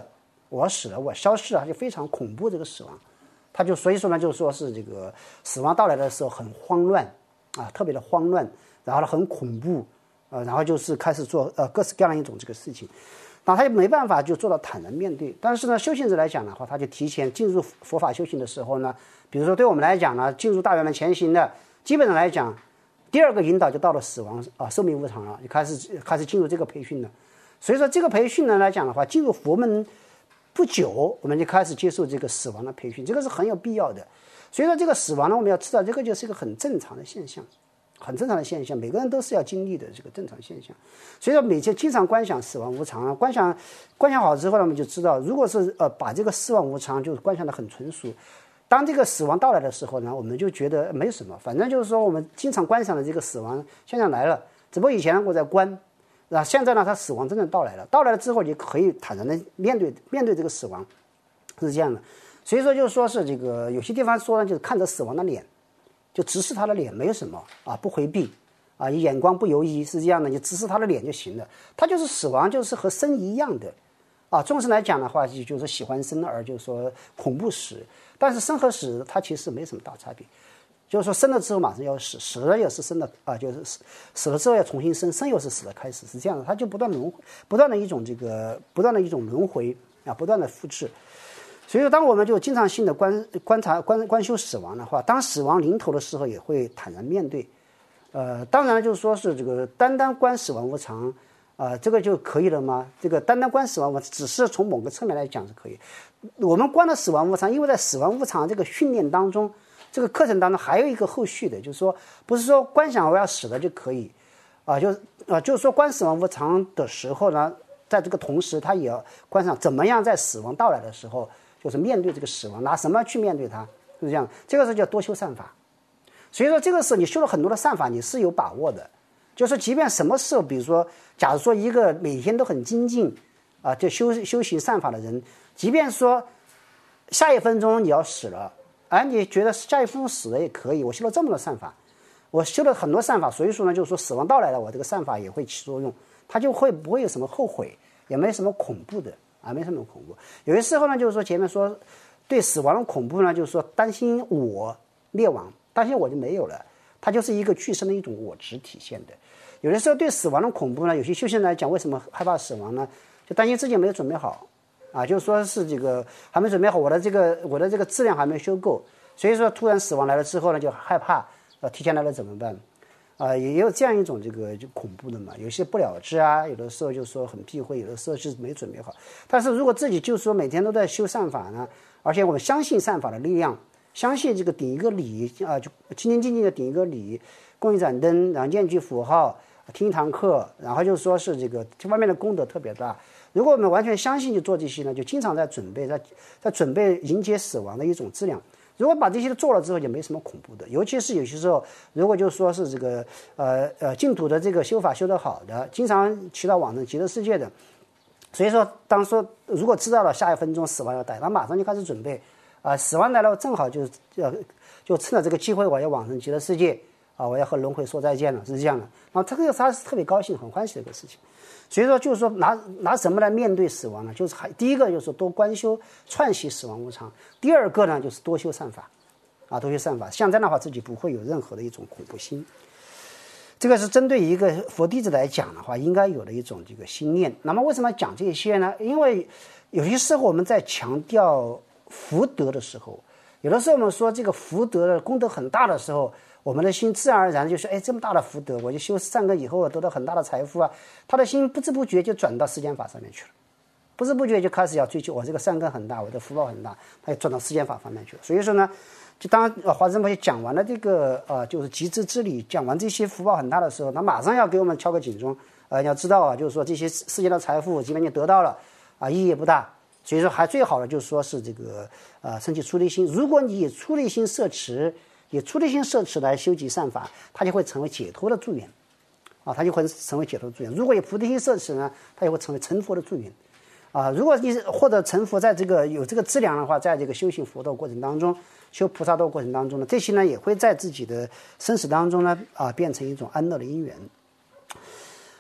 我死了，我消失了，他就非常恐怖这个死亡，他就所以说呢，就说是这个死亡到来的时候很慌乱啊，特别的慌乱，然后呢很恐怖，呃，然后就是开始做呃各式各样的一种这个事情，那他就没办法就做到坦然面对。但是呢，修行者来讲的话，他就提前进入佛法修行的时候呢，比如说对我们来讲呢，进入大圆满前行的，基本上来讲，第二个引导就到了死亡啊，寿命无常了，就开始开始进入这个培训了。所以说这个培训呢来讲的话，进入佛门不久，我们就开始接受这个死亡的培训，这个是很有必要的。所以说这个死亡呢，我们要知道，这个就是一个很正常的现象，很正常的现象，每个人都是要经历的这个正常现象。所以说每天经常观想死亡无常，观想观想好之后呢，我们就知道，如果是呃把这个死亡无常就是观想的很纯熟，当这个死亡到来的时候呢，我们就觉得没什么，反正就是说我们经常观想的这个死亡现象来了，只不过以前我在观。那现在呢，他死亡真正到来了，到来了之后，你可以坦然的面对面对这个死亡，是这样的。所以说，就是说是这个有些地方说呢，就是看着死亡的脸，就直视他的脸，没有什么啊，不回避啊，眼光不游移，是这样的，你直视他的脸就行了。他就是死亡，就是和生一样的啊。众生来讲的话，就是喜欢生而就是说恐怖死，但是生和死它其实没什么大差别。就是说生了之后马上要死，死了也是生的啊，就是死死了之后要重新生，生又是死的开始，是这样的，它就不断轮回，不断的一种这个不断的一种轮回啊，不断的复制。所以说，当我们就经常性的观观察观观修死亡的话，当死亡临头的时候，也会坦然面对。呃，当然就是说是这个单单观死亡无常啊、呃，这个就可以了吗？这个单单观死亡无常，只是从某个侧面来讲是可以。我们观了死亡无常，因为在死亡无常这个训练当中。这个课程当中还有一个后续的，就是说，不是说观想我要死了就可以，啊，就啊，就是说观死亡无常的时候呢，在这个同时，他也要观想怎么样在死亡到来的时候，就是面对这个死亡，拿什么去面对它，是这样。这个是叫多修善法。所以说，这个时候你修了很多的善法，你是有把握的。就是即便什么时候，比如说，假如说一个每天都很精进啊，就修修行善法的人，即便说下一分钟你要死了。而你觉得下一分钟死了也可以，我修了这么多善法，我修了很多善法，所以说呢，就是说死亡到来了，我这个善法也会起作用，它就会不会有什么后悔，也没什么恐怖的啊，没什么恐怖。有些时候呢，就是说前面说对死亡的恐怖呢，就是说担心我灭亡，担心我就没有了，它就是一个具身的一种我执体现的。有的时候对死亡的恐怖呢，有些修行人来讲，为什么害怕死亡呢？就担心自己没有准备好。啊，就是说是这个还没准备好，我的这个我的这个质量还没修够，所以说突然死亡来了之后呢，就害怕，呃，提前来了怎么办？啊，也有这样一种这个就恐怖的嘛，有些不了之啊，有的时候就说很避讳，有的时候是没准备好。但是如果自己就说每天都在修善法呢，而且我们相信善法的力量，相信这个顶一个礼啊，就清清静静的顶一个礼，供一盏灯，然后念句符号，听一堂课，然后就说是这个这方面的功德特别大。如果我们完全相信去做这些呢，就经常在准备，在在准备迎接死亡的一种质量。如果把这些都做了之后，就没什么恐怖的。尤其是有些时候，如果就说是这个呃呃净土的这个修法修得好的，经常祈祷往生极乐世界的，所以说当说如果知道了下一分钟死亡要来，他马上就开始准备啊、呃，死亡来了正好就呃就趁着这个机会，我要往生极乐世界啊，我要和轮回说再见了，是这样的。然后这个他是特别高兴、很欢喜的一个事情。所以说，就是说拿拿什么来面对死亡呢？就是还第一个就是多观修串习死亡无常，第二个呢就是多修善法，啊，多修善法，像这样的话自己不会有任何的一种恐怖心。这个是针对一个佛弟子来讲的话，应该有的一种这个心念。那么为什么讲这些呢？因为有些时候我们在强调福德的时候，有的时候我们说这个福德的功德很大的时候，我们的心自然而然就是哎，这么大的福德，我就修善根以后得到很大的财富啊，他的心不知不觉就转到世间法上面去了，不知不觉就开始要追求我这个善根很大，我的福报很大，他就转到世间法方面去了。所以说呢，就当呃华严波讲完了这个呃就是集资之理，讲完这些福报很大的时候，他马上要给我们敲个警钟，呃要知道啊，就是说这些世间的财富即便你得到了啊，意义也不大。所以说还最好的就是说是这个呃升起出离心，如果你以出离心摄持。以出离心摄持来修集善法，它就会成为解脱的助缘，啊，它就会成为解脱的助缘。如果以菩提心摄持呢，它也会成为成佛的助缘，啊，如果你获得成佛，在这个有这个质量的话，在这个修行佛道过程当中，修菩萨道过程当中呢，这些呢也会在自己的生死当中呢，啊，变成一种安乐的因缘。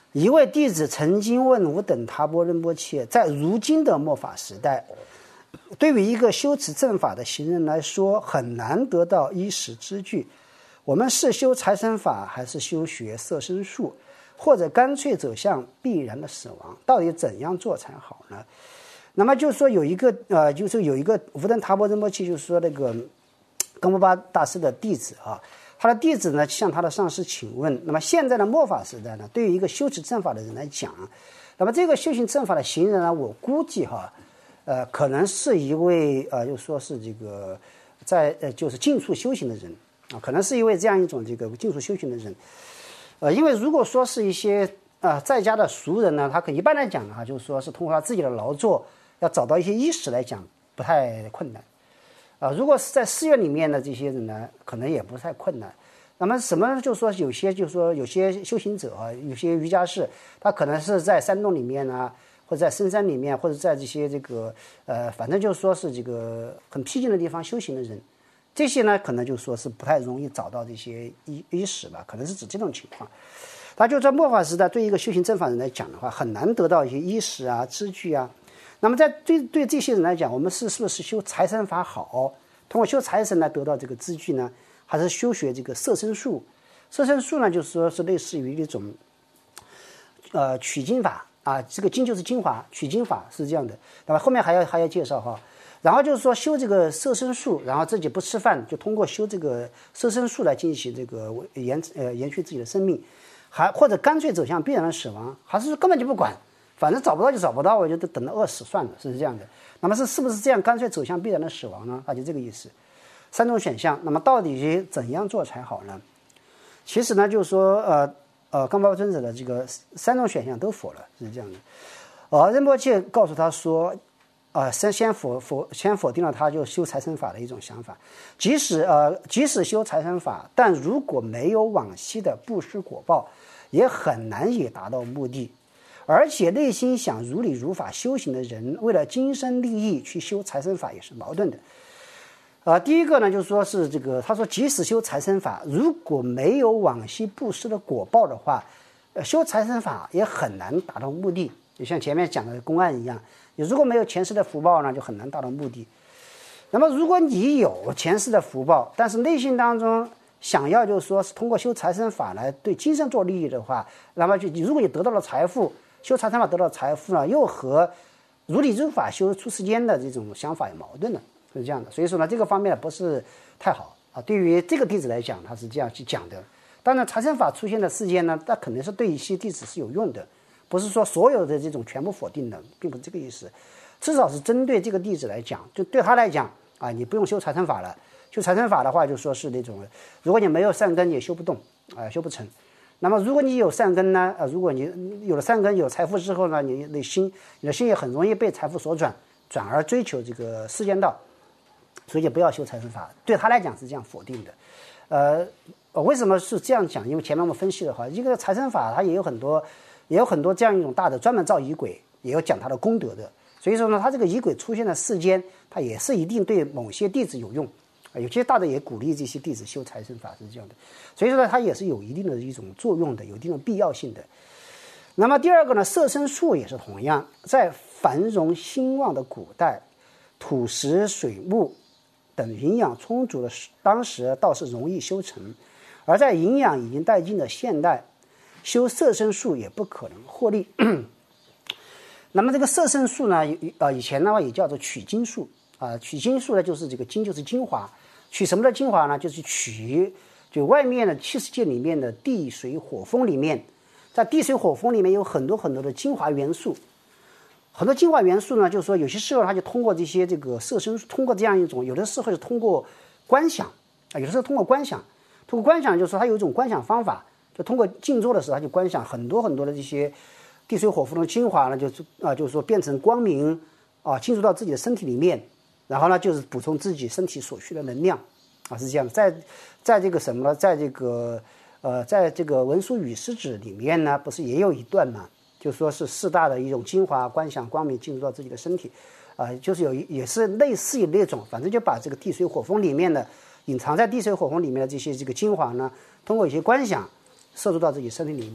一位弟子曾经问吾等塔波仁波切，在如今的末法时代，对于一个修持正法的行人来说，很难得到衣食之具。我们是修财神法，还是修学色身术，或者干脆走向必然的死亡？到底怎样做才好呢？那么就是说有一个呃，就是有一个吾等塔波仁波切，就是说那个冈波巴大师的弟子啊，他的弟子呢向他的上师请问，那么现在的末法时代呢，对于一个修持正法的人来讲，那么这个修行正法的行人呢，我估计哈，呃，可能是一位呃，就说是这个在呃，就是近处修行的人啊，可能是一位这样一种这个近处修行的人，呃，因为如果说是一些啊、呃、在家的俗人呢，他可一般来讲的话，就是说是通过他自己的劳作要找到一些衣食来讲不太困难。啊、呃，如果是在寺院里面的这些人呢，可能也不太困难。那么什么就是说有些就是说有些修行者啊，有些瑜伽士，他可能是在山洞里面啊，或者在深山里面，或者在这些这个呃，反正就是说是这个很僻静的地方修行的人，这些呢可能就说是不太容易找到这些衣衣食吧，可能是指这种情况。他就在末法时代，对一个修行正法人来讲的话，很难得到一些衣食啊、支具啊。那么在对对这些人来讲，我们是是不是修财神法好，通过修财神来得到这个支具呢？还是修学这个色身术？色身术呢，就是说是类似于一种呃取经法啊，这个经就是精华，取经法是这样的。那么后面还要还要介绍哈。然后就是说修这个色身术，然后自己不吃饭，就通过修这个色身术来进行这个延呃延续自己的生命，还或者干脆走向必然的死亡，还是根本就不管。反正找不到就找不到，我就等着饿死算了，是这样的。那么是是不是这样干脆走向必然的死亡呢？啊，就这个意思。三种选项，那么到底怎样做才好呢？其实呢，就是说，呃呃，冈波巴尊者的这个三种选项都否了，是这样的。呃，仁波切告诉他说，呃，先先否否先否定了他就修财神法的一种想法。即使呃即使修财神法，但如果没有往昔的布施果报，也很难以达到目的。而且内心想如理如法修行的人，为了今生利益去修财神法也是矛盾的。呃，第一个呢，就是说是这个，他说即使修财神法，如果没有往昔布施的果报的话，呃，修财神法也很难达到目的。就像前面讲的公案一样，你如果没有前世的福报呢，就很难达到目的。那么如果你有前世的福报，但是内心当中想要就是说是通过修财神法来对今生做利益的话，那么就如果你得到了财富，修财神法得到财富呢，又和如理如法修出世间的这种想法有矛盾的，是这样的。所以说呢，这个方面不是太好啊。对于这个弟子来讲，他是这样去讲的。当然，财神法出现的世间呢，它肯定是对一些弟子是有用的，不是说所有的这种全部否定的，并不是这个意思。至少是针对这个弟子来讲，就对他来讲啊，你不用修财神法了。修财神法的话，就说是那种，如果你没有善根，也修不动啊、呃，修不成。那么如果你有善根呢，呃，如果你有了善根，有财富之后呢，你的心，你的心也很容易被财富所转，转而追求这个世间道，所以不要修财神法。对他来讲是这样否定的。呃，为什么是这样讲？因为前面我们分析的话，一个财神法它也有很多，也有很多这样一种大的专门造仪轨，也有讲它的功德的。所以说呢，它这个仪轨出现在世间，它也是一定对某些弟子有用。有些大的也鼓励这些弟子修财神法，是这样的，所以说呢，它也是有一定的一种作用的，有一定的必要性的。那么第二个呢，色身术也是同样，在繁荣兴旺的古代，土石水木等营养充足的当时倒是容易修成，而在营养已经殆尽的现代，修色身术也不可能获利。那么这个色身术呢，呃，以前的话也叫做取精术啊、呃，取精术呢就是这个精就是精华。取什么的精华呢？就是取就外面的七世界里面的地水火风里面，在地水火风里面有很多很多的精华元素，很多精华元素呢，就是说有些时候它就通过这些这个色身，通过这样一种，有的时候是通过观想啊，有的时候通过观想，通过观想就是说它有一种观想方法，就通过静坐的时候，它就观想很多很多的这些地水火风的精华呢，就是啊，就是说变成光明啊，进入到自己的身体里面。然后呢，就是补充自己身体所需的能量，啊，是这样的。在在这个什么呢？在这个呃，在这个文殊语师旨里面呢，不是也有一段嘛？就说是四大的一种精华观想光明进入到自己的身体，啊、呃，就是有也是类似于那种，反正就把这个地水火风里面的隐藏在地水火风里面的这些这个精华呢，通过一些观想摄入到自己身体里面。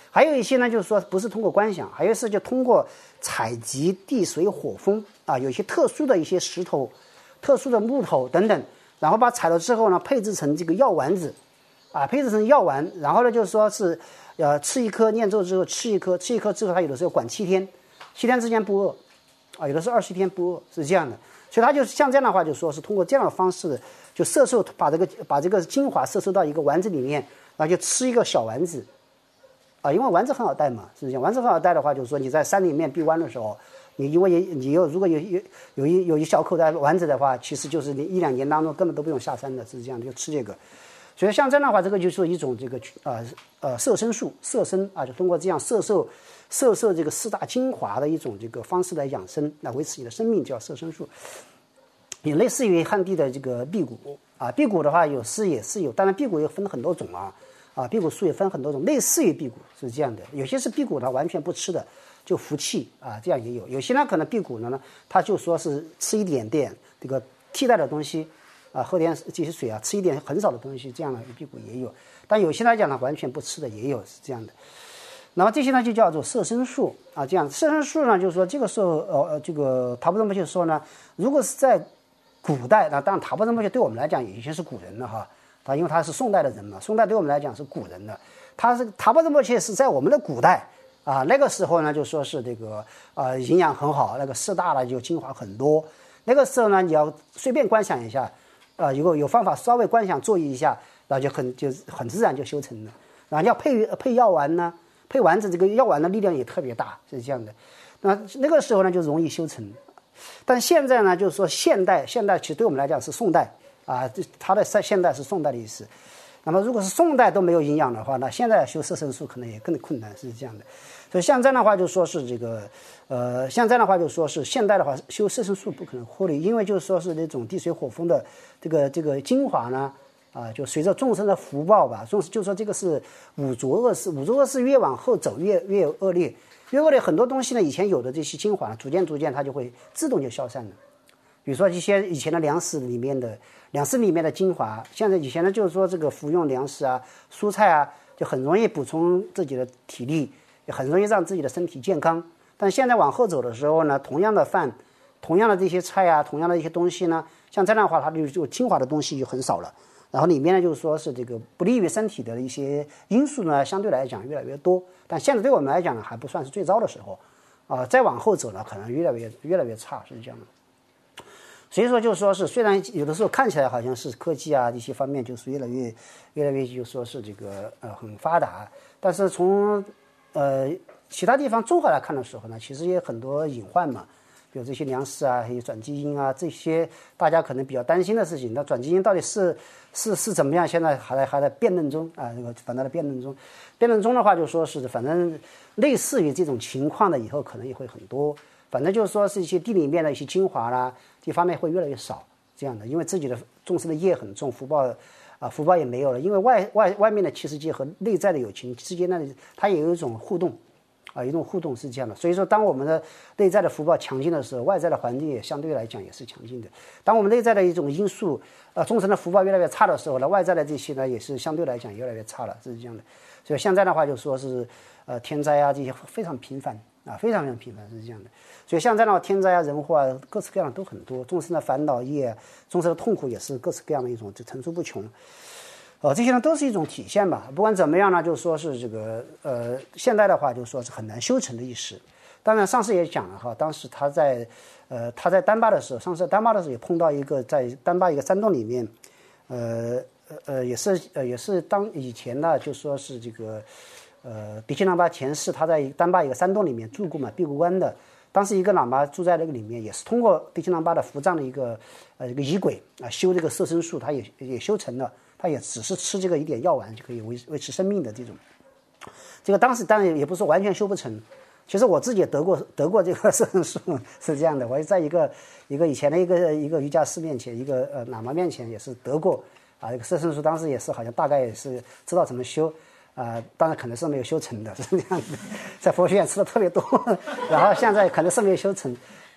还有一些呢，就是说不是通过观想，还有一些就通过采集地水火风啊，有一些特殊的一些石头、特殊的木头等等，然后把采了之后呢，配制成这个药丸子，啊，配制成药丸，然后呢就是说是呃吃一颗念咒之后吃一颗，吃一颗之后它有的时候管七天，七天之间不饿，啊，有的是二十天不饿，是这样的。所以它就是像这样的话，就说是通过这样的方式，就摄受把这个把这个精华摄受到一个丸子里面，然后就吃一个小丸子，啊，因为丸子很好带嘛，是这样。丸子很好带的话，就是说你在山里面闭关的时候，你因为你有如果有有有一有一小口袋丸子的话，其实就是你一两年当中根本都不用下山的，是这样的，就吃这个。所以像这样的话，这个就是一种这个呃呃摄身术，摄身啊，就通过这样摄受摄受这个四大精华的一种这个方式来养生，来维持你的生命，叫摄身术。也类似于汉地的这个辟谷啊，辟谷的话有是也是有，当然辟谷也分很多种啊，啊辟谷术也分很多种，类似于辟谷是这样的，有些是辟谷它完全不吃的，就服气啊，这样也有，有些呢可能辟谷呢，他就说是吃一点点这个替代的东西。啊，喝点这些水啊，吃一点很少的东西，这样的辟谷也有。但有些来讲呢，完全不吃的也有，是这样的。那么这些呢，就叫做摄身术啊。这样摄身术呢，就是说这个时候，呃，这个塔布仁波切说呢，如果是在古代，那当然塔布仁波切对我们来讲已经是古人了哈。他因为他是宋代的人嘛，宋代对我们来讲是古人了。他是塔布仁波切是在我们的古代啊，那个时候呢，就说是这个啊、呃、营养很好，那个四大呢就精华很多。那个时候呢，你要随便观想一下。啊，如果有方法稍微观想做一下，然后就很就很自然就修成了。然后要配配药丸呢，配丸子这个药丸的力量也特别大，是这样的。那那个时候呢就容易修成，但现在呢就是说现代现代其实对我们来讲是宋代啊，它的现代是宋代的意思。那么如果是宋代都没有营养的话，那现在修摄身术可能也更困难，是这样的。所以像这样的话就说是这个呃，像这样的话就说是现代的话修摄身术不可能获利，因为就是说是那种地水火风的这个这个精华呢啊，就随着众生的福报吧，众就说这个是五浊恶世，五浊恶世越往后走越越恶劣，越恶劣很多东西呢，以前有的这些精华，逐渐逐渐它就会自动就消散了。比如说一些以前的粮食里面的粮食里面的精华，现在以前呢就是说这个服用粮食啊、蔬菜啊，就很容易补充自己的体力，也很容易让自己的身体健康。但现在往后走的时候呢，同样的饭、同样的这些菜啊、同样的一些东西呢，像这样的话，它就就精华的东西就很少了。然后里面呢，就是说是这个不利于身体的一些因素呢，相对来讲越来越多。但现在对我们来讲呢，还不算是最糟的时候，啊、呃，再往后走呢，可能越来越越来越差，是这样的。所以说，就是说是虽然有的时候看起来好像是科技啊一些方面就是越来越越来越就说是这个呃很发达，但是从呃其他地方综合来看的时候呢，其实也很多隐患嘛。比如这些粮食啊，还有转基因啊，这些大家可能比较担心的事情。那转基因到底是是是怎么样？现在还在还在辩论中啊，这个反正在辩论中。辩论中的话，就说是反正类似于这种情况的，以后可能也会很多。反正就是说是一些地里面的一些精华啦，这方面会越来越少，这样的，因为自己的众生的业很重，福报啊福报也没有了，因为外外外面的七世界和内在的有情之间呢，它也有一种互动。啊，一种互动是这样的，所以说，当我们的内在的福报强劲的时候，外在的环境也相对来讲也是强劲的。当我们内在的一种因素，呃，众生的福报越来越差的时候呢，外在的这些呢也是相对来讲越来越差了，是这样的。所以现在的话，就说是呃天灾啊这些非常频繁啊，非常非常频繁是这样的。所以像这样的天灾啊、人祸啊，各式各样的都很多，众生的烦恼业、众生的痛苦也是各式各样的一种，就层出不穷。呃，这些呢都是一种体现吧。不管怎么样呢，就说是这个呃，现代的话就说是很难修成的一时。当然，上次也讲了哈，当时他在呃他在丹巴的时候，上次在丹巴的时候也碰到一个在丹巴一个山洞里面，呃呃也是呃也是当以前呢就说是这个呃迪奇喇嘛前世他在丹巴一个山洞里面住过嘛，闭过关的。当时一个喇嘛住在那个里面，也是通过迪奇喇嘛的伏藏的一个呃一个仪轨啊修这个摄身术，他也也修成了。他也只是吃这个一点药丸就可以维维持生命的这种，这个当时当然也不是完全修不成。其实我自己也得过得过这个摄身术，是这样的。我也在一个一个以前的一个一个瑜伽师面前，一个呃喇嘛面前也是得过啊。这个摄身术当时也是好像大概也是知道怎么修啊、呃，当然可能是没有修成的，是这样的。在佛学院吃的特别多，然后现在可能是没有修成。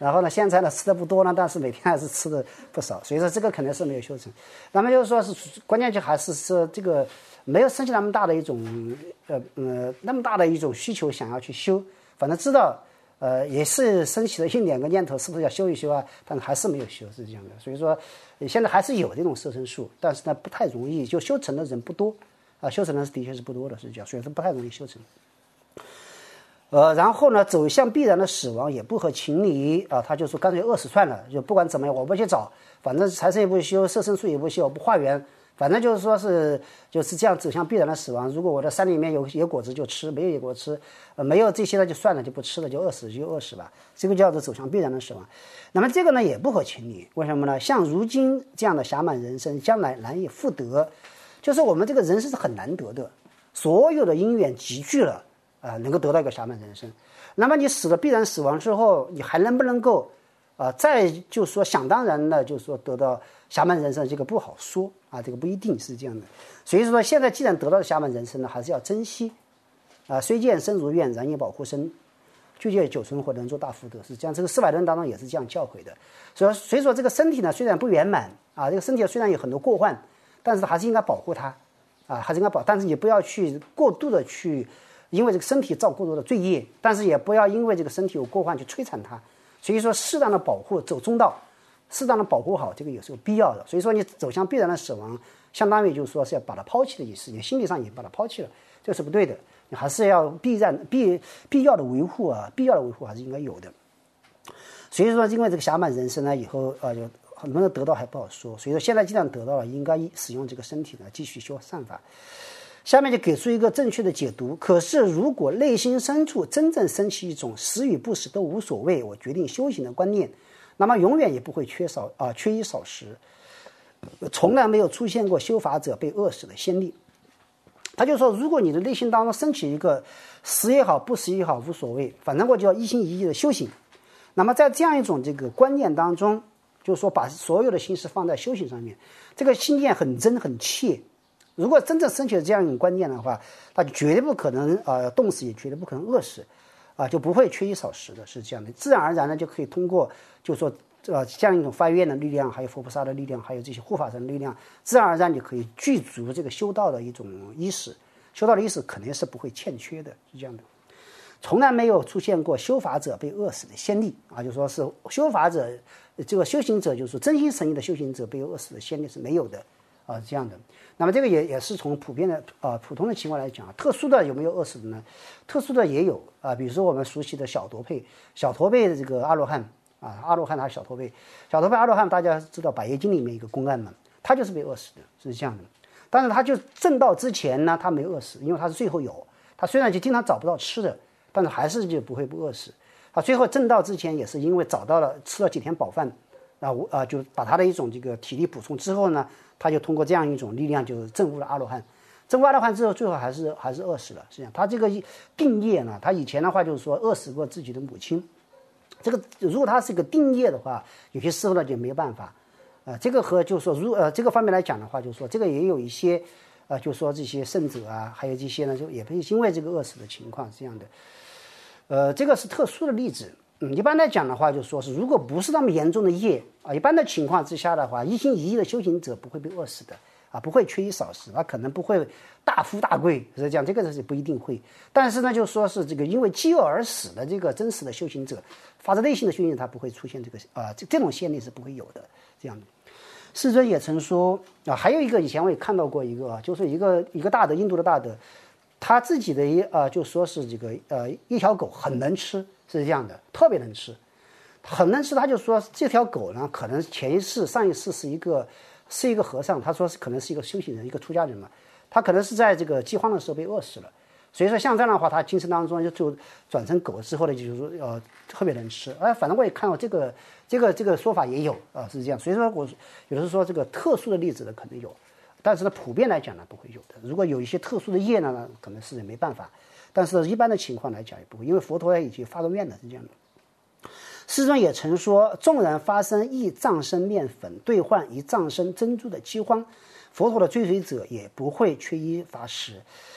然后呢现在呢吃的不多呢，但是每天还是吃的不少，所以说这个肯定是没有修成。那么就是说是关键就还是说这个没有升起那么大的一种呃呃那么大的一种需求想要去修，反正知道呃也是升起了一两个念头，是不是要修一修啊？但是还是没有修，是这样的。所以说现在还是有这种摄生术，但是呢不太容易，就修成的人不多啊，修成的的确是不多的，是这样，所以说不太容易修成。呃，然后呢，走向必然的死亡也不合情理啊，他就说干脆饿死算了，就不管怎么样，我不去找，反正财神也不修，摄生术也不修，我不化缘，反正就是说是就是这样走向必然的死亡。如果我的山里面有野果子就吃，没有野果子吃，呃，没有这些呢就算了，就不吃了，就饿死就饿死吧，这个叫做走向必然的死亡。那么这个呢也不合情理，为什么呢？像如今这样的暇满人生，将来难以复得，就是我们这个人生是很难得的，所有的因缘集聚了。啊、呃，能够得到一个暇满人生，那么你死了必然死亡之后，你还能不能够，啊、呃，再就说想当然的，就说得到暇满人生，这个不好说啊，这个不一定是这样的。所以说，现在既然得到了暇满人生呢，还是要珍惜，啊、呃，虽见生如愿，然应保护身，就见久存活，能做大福德，是这样。这个四百论当中也是这样教诲的。所以，所以说这个身体呢，虽然不圆满啊，这个身体虽然有很多过患，但是还是应该保护它，啊，还是应该保，但是你不要去过度的去。因为这个身体造过多的罪业，但是也不要因为这个身体有过患去摧残它。所以说，适当的保护，走中道，适当的保护好，这个也是有必要的。所以说，你走向必然的死亡，相当于就是说是要把它抛弃的意思，你心理上也把它抛弃了，这是不对的。你还是要必然必必要的维护啊，必要的维护还是应该有的。所以说，因为这个暇满人生呢，以后啊，就能不能得到还不好说。所以说，现在既然得到了，应该使用这个身体呢，继续修善法。下面就给出一个正确的解读。可是如果内心深处真正升起一种死与不死都无所谓，我决定修行的观念，那么永远也不会缺少啊、呃、缺衣少食，从来没有出现过修法者被饿死的先例。他就说，如果你的内心当中升起一个死也好不死也好无所谓，反正我就要一心一意的修行，那么在这样一种这个观念当中，就是说把所有的心思放在修行上面，这个心念很真很切。如果真正升起了这样一种观念的话，那就绝对不可能呃冻死，也绝对不可能饿死，啊、呃、就不会缺衣少食的，是这样的。自然而然呢，就可以通过就是说呃这样一种发愿的力量，还有佛菩萨的力量，还有这些护法神的力量，自然而然就可以具足这个修道的一种意识。修道的意识肯定是不会欠缺的，是这样的。从来没有出现过修法者被饿死的先例啊，就说是修法者这个修行者，就是说真心诚意的修行者被饿死的先例是没有的啊，这样的。那么这个也也是从普遍的啊、呃、普通的情况来讲，特殊的有没有饿死的呢？特殊的也有啊、呃，比如说我们熟悉的小陀佩，小陀佩的这个阿罗汉啊，阿罗汉他是小陀佩，小陀佩阿罗汉大家知道《百业经》里面一个公案嘛，他就是被饿死的，是这样的。但是他就证道之前呢，他没饿死，因为他是最后有，他虽然就经常找不到吃的，但是还是就不会不饿死。他最后证道之前也是因为找到了吃了几天饱饭，啊啊就把他的一种这个体力补充之后呢。他就通过这样一种力量，就证悟了阿罗汉。证悟阿罗汉之后，最后还是还是饿死了。实际上，他这个定业呢，他以前的话就是说饿死过自己的母亲。这个如果他是一个定业的话，有些时候呢就没有办法。呃，这个和就是说，如呃这个方面来讲的话，就是说这个也有一些呃，就是说这些圣者啊，还有这些呢，就也不是因为这个饿死的情况是这样的。呃，这个是特殊的例子。嗯，一般来讲的话，就说是如果不是那么严重的业啊，一般的情况之下的话，一心一意的修行者不会被饿死的啊，不会缺衣少食，他可能不会大富大贵，是这样，这个是不一定会。但是呢，就说是这个因为饥饿而死的这个真实的修行者，发自内心的修行者，他不会出现这个啊，这这种先例是不会有的。这样的，世尊也曾说啊，还有一个以前我也看到过一个，就是一个一个大德，印度的大德，他自己的一呃就说是这个呃一条狗很能吃。是这样的，特别能吃，很能吃。他就说这条狗呢，可能前一世、上一世是一个是一个和尚，他说是可能是一个修行人、一个出家人嘛，他可能是在这个饥荒的时候被饿死了。所以说像这样的话，他精神当中就就转成狗之后呢，就是说呃特别能吃。哎，反正我也看到这个这个这个说法也有啊、呃，是这样。所以说我有的时候说这个特殊的例子呢可能有，但是呢普遍来讲呢不会有的。如果有一些特殊的业呢，可能是没办法。但是一般的情况来讲也不会，因为佛陀已经发过愿了，是这样的。世尊也曾说，纵然发生一丈升面粉兑换一丈升珍珠的饥荒，佛陀的追随者也不会缺衣乏食。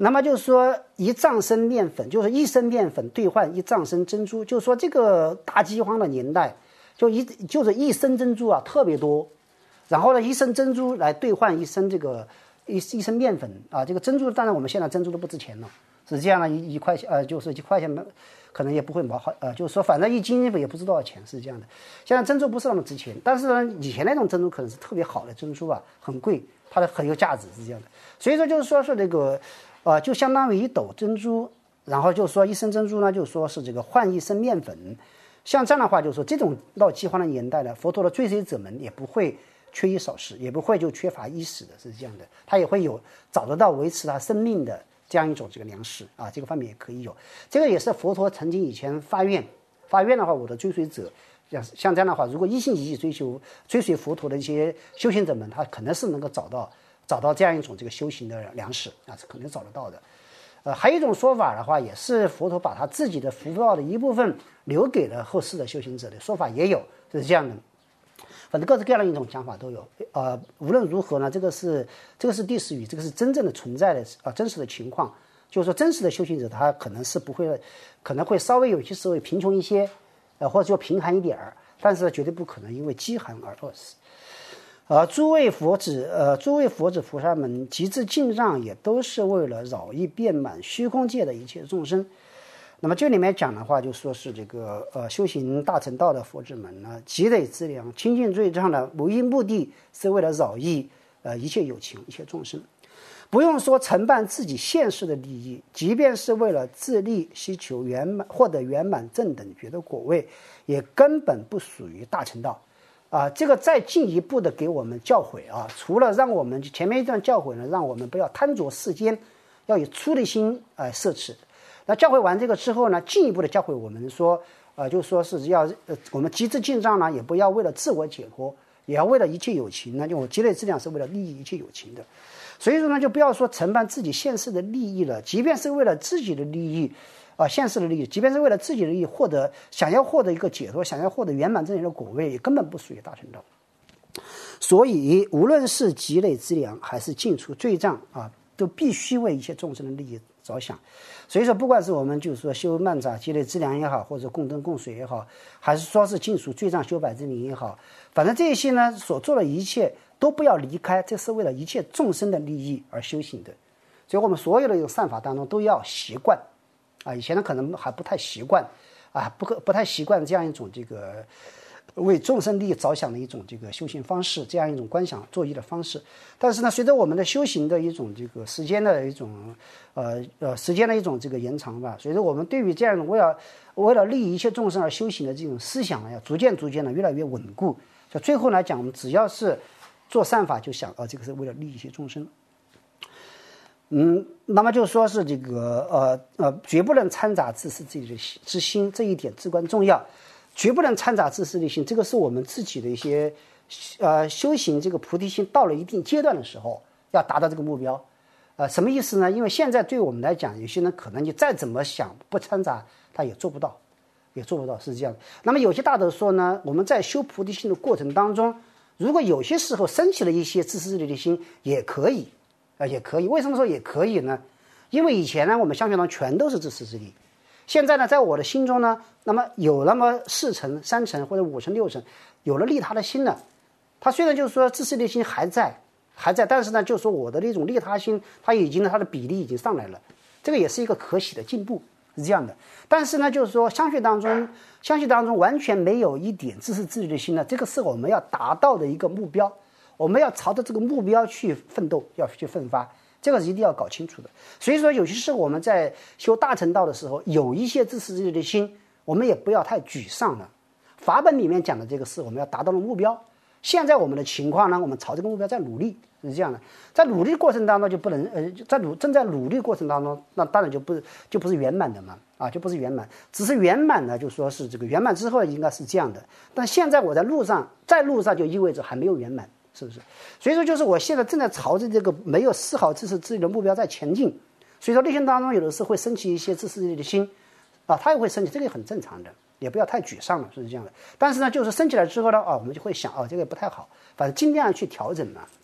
那么就是说一丈升面粉，就是一升面粉兑换一丈升珍珠，就是说这个大饥荒的年代，就一就是一升珍珠啊特别多，然后呢一升珍珠来兑换一升这个一一升面粉啊，这个珍珠当然我们现在珍珠都不值钱了，是这样的，一一块钱呃就是一块钱可能也不会毛好呃，就是说反正一斤也不知多少钱，是这样的。现在珍珠不是那么值钱，但是呢以前那种珍珠可能是特别好的珍珠啊，很贵，它的很有价值，是这样的。所以说就是说是这个。呃，就相当于一斗珍珠，然后就说一升珍珠呢，就说是这个换一升面粉。像这样的话，就是说这种闹饥荒的年代呢，佛陀的追随者们也不会缺衣少食，也不会就缺乏衣食的，是这样的。他也会有找得到维持他生命的这样一种这个粮食啊，这个方面也可以有。这个也是佛陀曾经以前发愿，发愿的话，我的追随者像像这样的话，如果一心一意追求追随佛陀的一些修行者们，他可能是能够找到。找到这样一种这个修行的粮食啊，是肯定找得到的。呃，还有一种说法的话，也是佛陀把他自己的福报的一部分留给了后世的修行者的说法也有，就是这样的。反正各式各样的一种讲法都有。呃，无论如何呢，这个是这个是第十语，这个是真正的存在的啊、呃、真实的情况。就是说，真实的修行者他可能是不会，可能会稍微有些时候贫穷一些，呃，或者说贫寒一点儿，但是绝对不可能因为饥寒而饿死。呃，诸位佛子，呃，诸位佛子菩萨们，极致敬让也都是为了饶益遍满虚空界的一切众生。那么这里面讲的话，就说是这个呃，修行大乘道的佛子们呢，积累资粮、清净罪障的唯一目的是为了饶益呃一切有情、一切众生。不用说承办自己现世的利益，即便是为了自利希求圆满、获得圆满正等觉的果位，也根本不属于大乘道。啊，这个再进一步的给我们教诲啊，除了让我们前面一段教诲呢，让我们不要贪着世间，要以出离心呃摄持。那教诲完这个之后呢，进一步的教诲我们说，呃，就说是要呃我们积资进账呢，也不要为了自我解脱，也要为了一切有情呢，就我积累资粮是为了利益一切有情的。所以说呢，就不要说承办自己现世的利益了，即便是为了自己的利益。啊，现世的利益，即便是为了自己的利益获得，想要获得一个解脱，想要获得圆满正觉的果位，也根本不属于大乘道。所以，无论是积累资粮，还是尽除罪障啊，都必须为一切众生的利益着想。所以说，不管是我们就是说修曼荼、积累资粮也好，或者供灯供水也好，还是说是尽除罪障、修百正明也好，反正这些呢所做的一切都不要离开，这是为了一切众生的利益而修行的。所以我们所有的一个善法当中都要习惯。啊，以前呢可能还不太习惯，啊，不不太习惯这样一种这个为众生利益着想的一种这个修行方式，这样一种观想作意的方式。但是呢，随着我们的修行的一种这个时间的一种呃呃时间的一种这个延长吧，随着我们对于这样一种为了为了利益一切众生而修行的这种思想呢，要逐渐逐渐的越来越稳固。就最后来讲，我们只要是做善法，就想啊，这个是为了利益一切众生。嗯，那么就说是这个呃呃，绝不能掺杂自私自己的之心，这一点至关重要。绝不能掺杂自私的心，这个是我们自己的一些呃修行这个菩提心到了一定阶段的时候要达到这个目标。呃，什么意思呢？因为现在对我们来讲，有些人可能你再怎么想不掺杂，他也做不到，也做不到，是这样的。那么有些大德说呢，我们在修菩提心的过程当中，如果有些时候升起了一些自私自利的心，也可以。啊，也可以。为什么说也可以呢？因为以前呢，我们相学当全都是自私自利。现在呢，在我的心中呢，那么有那么四成、三成或者五成、六成，有了利他的心了。他虽然就是说自私的心还在，还在，但是呢，就是说我的那种利他心，它已经它的比例已经上来了。这个也是一个可喜的进步，是这样的。但是呢，就是说相学当中，相学当中完全没有一点自私自利的心呢，这个是我们要达到的一个目标。我们要朝着这个目标去奋斗，要去奋发，这个是一定要搞清楚的。所以说，有些时候我们在修大乘道的时候，有一些自私自利的心，我们也不要太沮丧了。法本里面讲的这个是我们要达到的目标。现在我们的情况呢，我们朝这个目标在努力，是这样的。在努力过程当中就不能呃，在努正在努力过程当中，那当然就不就不是圆满的嘛，啊，就不是圆满。只是圆满呢，就说是这个圆满之后应该是这样的。但现在我在路上，在路上就意味着还没有圆满。是不是？所以说，就是我现在正在朝着这个没有丝毫自私自利的目标在前进。所以说，内心当中有的时候会升起一些自私自利的心，啊，它也会升起，这个也很正常的，也不要太沮丧了，是这样的。但是呢，就是升起来之后呢，啊，我们就会想，哦，这个不太好，反正尽量去调整嘛，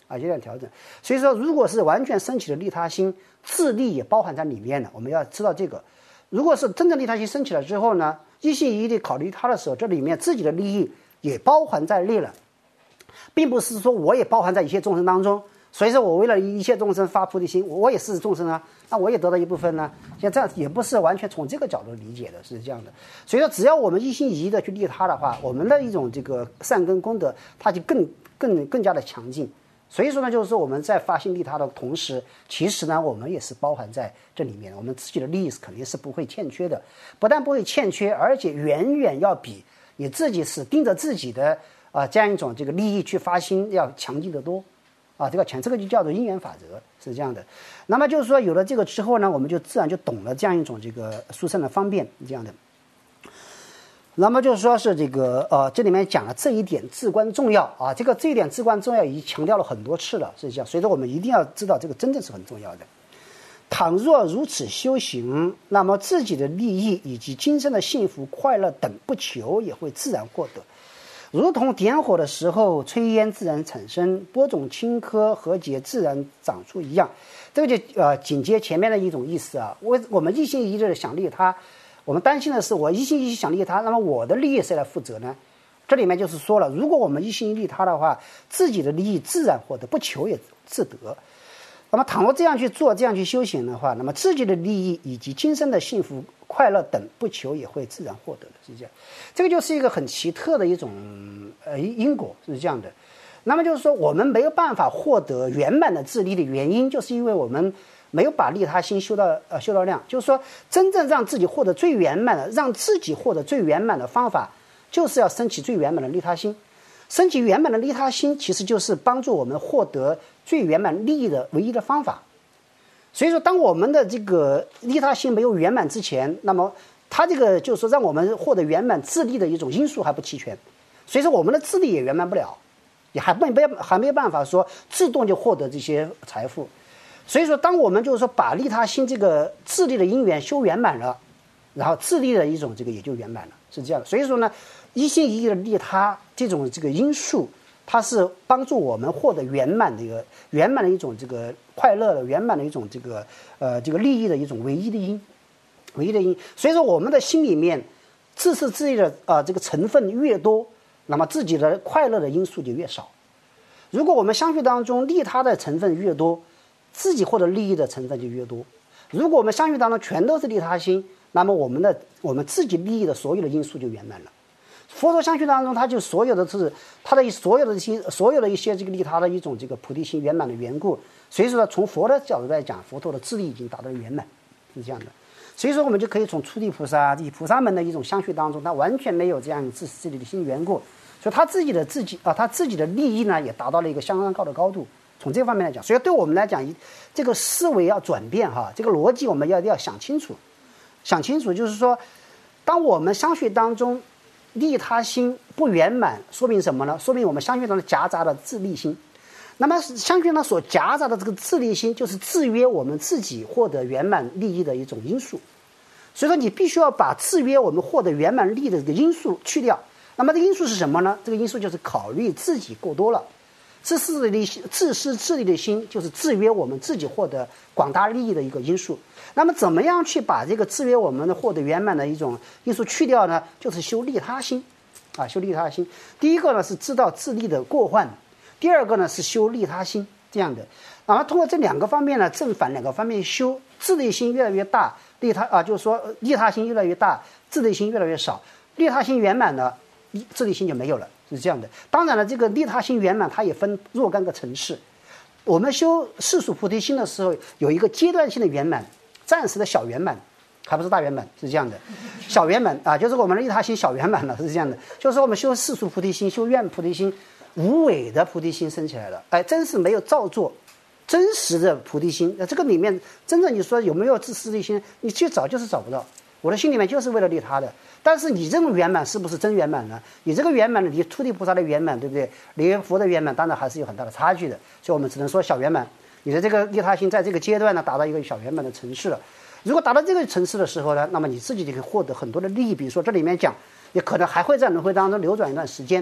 啊，阶段调整。所以说，如果是完全升起的利他心，自利也包含在里面了。我们要知道这个。如果是真正利他心升起来之后呢，一心一意地考虑他的时候，这里面自己的利益也包含在内了，并不是说我也包含在一切众生当中。所以说我为了一切众生发菩提心，我也是众生啊，那我也得到一部分呢。像这样也不是完全从这个角度理解的，是这样的。所以说，只要我们一心一意的去利他的话，我们的一种这个善根功德，它就更更更加的强劲。所以说呢，就是说我们在发心利他的同时，其实呢，我们也是包含在这里面。我们自己的利益是肯定是不会欠缺的，不但不会欠缺，而且远远要比你自己是盯着自己的啊、呃、这样一种这个利益去发心要强劲得多。啊，这个强，这个就叫做因缘法则，是这样的。那么就是说，有了这个之后呢，我们就自然就懂了这样一种这个殊胜的方便，这样的。那么就是说是这个呃，这里面讲了这一点至关重要啊，这个这一点至关重要已经强调了很多次了，是这样。所以说我们一定要知道这个真正是很重要的。倘若如此修行，那么自己的利益以及今生的幸福、快乐等不求，也会自然获得。如同点火的时候，炊烟自然产生，播种青稞和结自然长出一样。这个就呃紧接前面的一种意思啊。我我们一心一意的想利他，我们担心的是我一心一意想利他，那么我的利益谁来负责呢？这里面就是说了，如果我们一心一意利他的话，自己的利益自然获得，不求也自得。那么倘若这样去做，这样去修行的话，那么自己的利益以及今生的幸福、快乐等不求也会自然获得的，是这样。这个就是一个很奇特的一种呃因果，是这样的。那么就是说，我们没有办法获得圆满的自利的原因，就是因为我们没有把利他心修到呃修到量。就是说，真正让自己获得最圆满的，让自己获得最圆满的方法，就是要升起最圆满的利他心。升起圆满的利他心，其实就是帮助我们获得最圆满利益的唯一的方法。所以说，当我们的这个利他心没有圆满之前，那么它这个就是说让我们获得圆满自利的一种因素还不齐全，所以说我们的自利也圆满不了，也还没还没有办法说自动就获得这些财富。所以说，当我们就是说把利他心这个自利的因缘修圆满了，然后自利的一种这个也就圆满了，是这样的。所以说呢，一心一意的利他这种这个因素，它是帮助我们获得圆满的一个圆满的一种这个快乐的圆满的一种这个呃这个利益的一种唯一的因，唯一的因。所以说，我们的心里面自私自利的啊、呃、这个成分越多，那么自己的快乐的因素就越少。如果我们相续当中利他的成分越多，自己获得利益的成分就越多。如果我们相续当中全都是利他心，那么我们的我们自己利益的所有的因素就圆满了。佛陀相续当中，它就所有的是它的所有的一些所有的一些这个利他的一种这个菩提心圆满的缘故。所以说，从佛的角度来讲，佛陀的智力已经达到了圆满，是这样的。所以说，我们就可以从初地菩萨、这菩萨们的一种相续当中，他完全没有这样自私自利的心缘故，所以他自己的自己啊，他自己的利益呢，也达到了一个相当高的高度。从这方面来讲，所以对我们来讲，这个思维要转变哈，这个逻辑我们要要想清楚，想清楚，就是说，当我们相续当中利他心不圆满，说明什么呢？说明我们相续当中夹杂了自利心。那么相续呢所夹杂的这个自利心，就是制约我们自己获得圆满利益的一种因素。所以说，你必须要把制约我们获得圆满利益的这个因素去掉。那么这个因素是什么呢？这个因素就是考虑自己过多了。自私自利、自私自利的心，就是制约我们自己获得广大利益的一个因素。那么，怎么样去把这个制约我们的获得圆满的一种因素去掉呢？就是修利他心，啊，修利他心。第一个呢是知道自利的过患，第二个呢是修利他心，这样的。然后通过这两个方面呢，正反两个方面修，自利心越来越大，利他啊，就是说利他心越来越大，自利心越来越少。利他心圆满了，自利心就没有了。是这样的。当然了，这个利他心圆满，它也分若干个层次。我们修世俗菩提心的时候，有一个阶段性的圆满，暂时的小圆满，还不是大圆满，是这样的。小圆满啊，就是我们的利他心小圆满了，是这样的。就是说我们修世俗菩提心、修愿菩提心，无伪的菩提心升起来了，哎，真是没有造作，真实的菩提心。这个里面真正你说有没有自私利心，你去找就是找不到。我的心里面就是为了利他的，但是你这种圆满是不是真圆满呢？你这个圆满呢，离初地菩萨的圆满，对不对？离佛的圆满，当然还是有很大的差距的。所以我们只能说小圆满。你的这个利他心在这个阶段呢，达到一个小圆满的层次了。如果达到这个层次的时候呢，那么你自己就可以获得很多的利益。比如说这里面讲，你可能还会在轮回当中流转一段时间。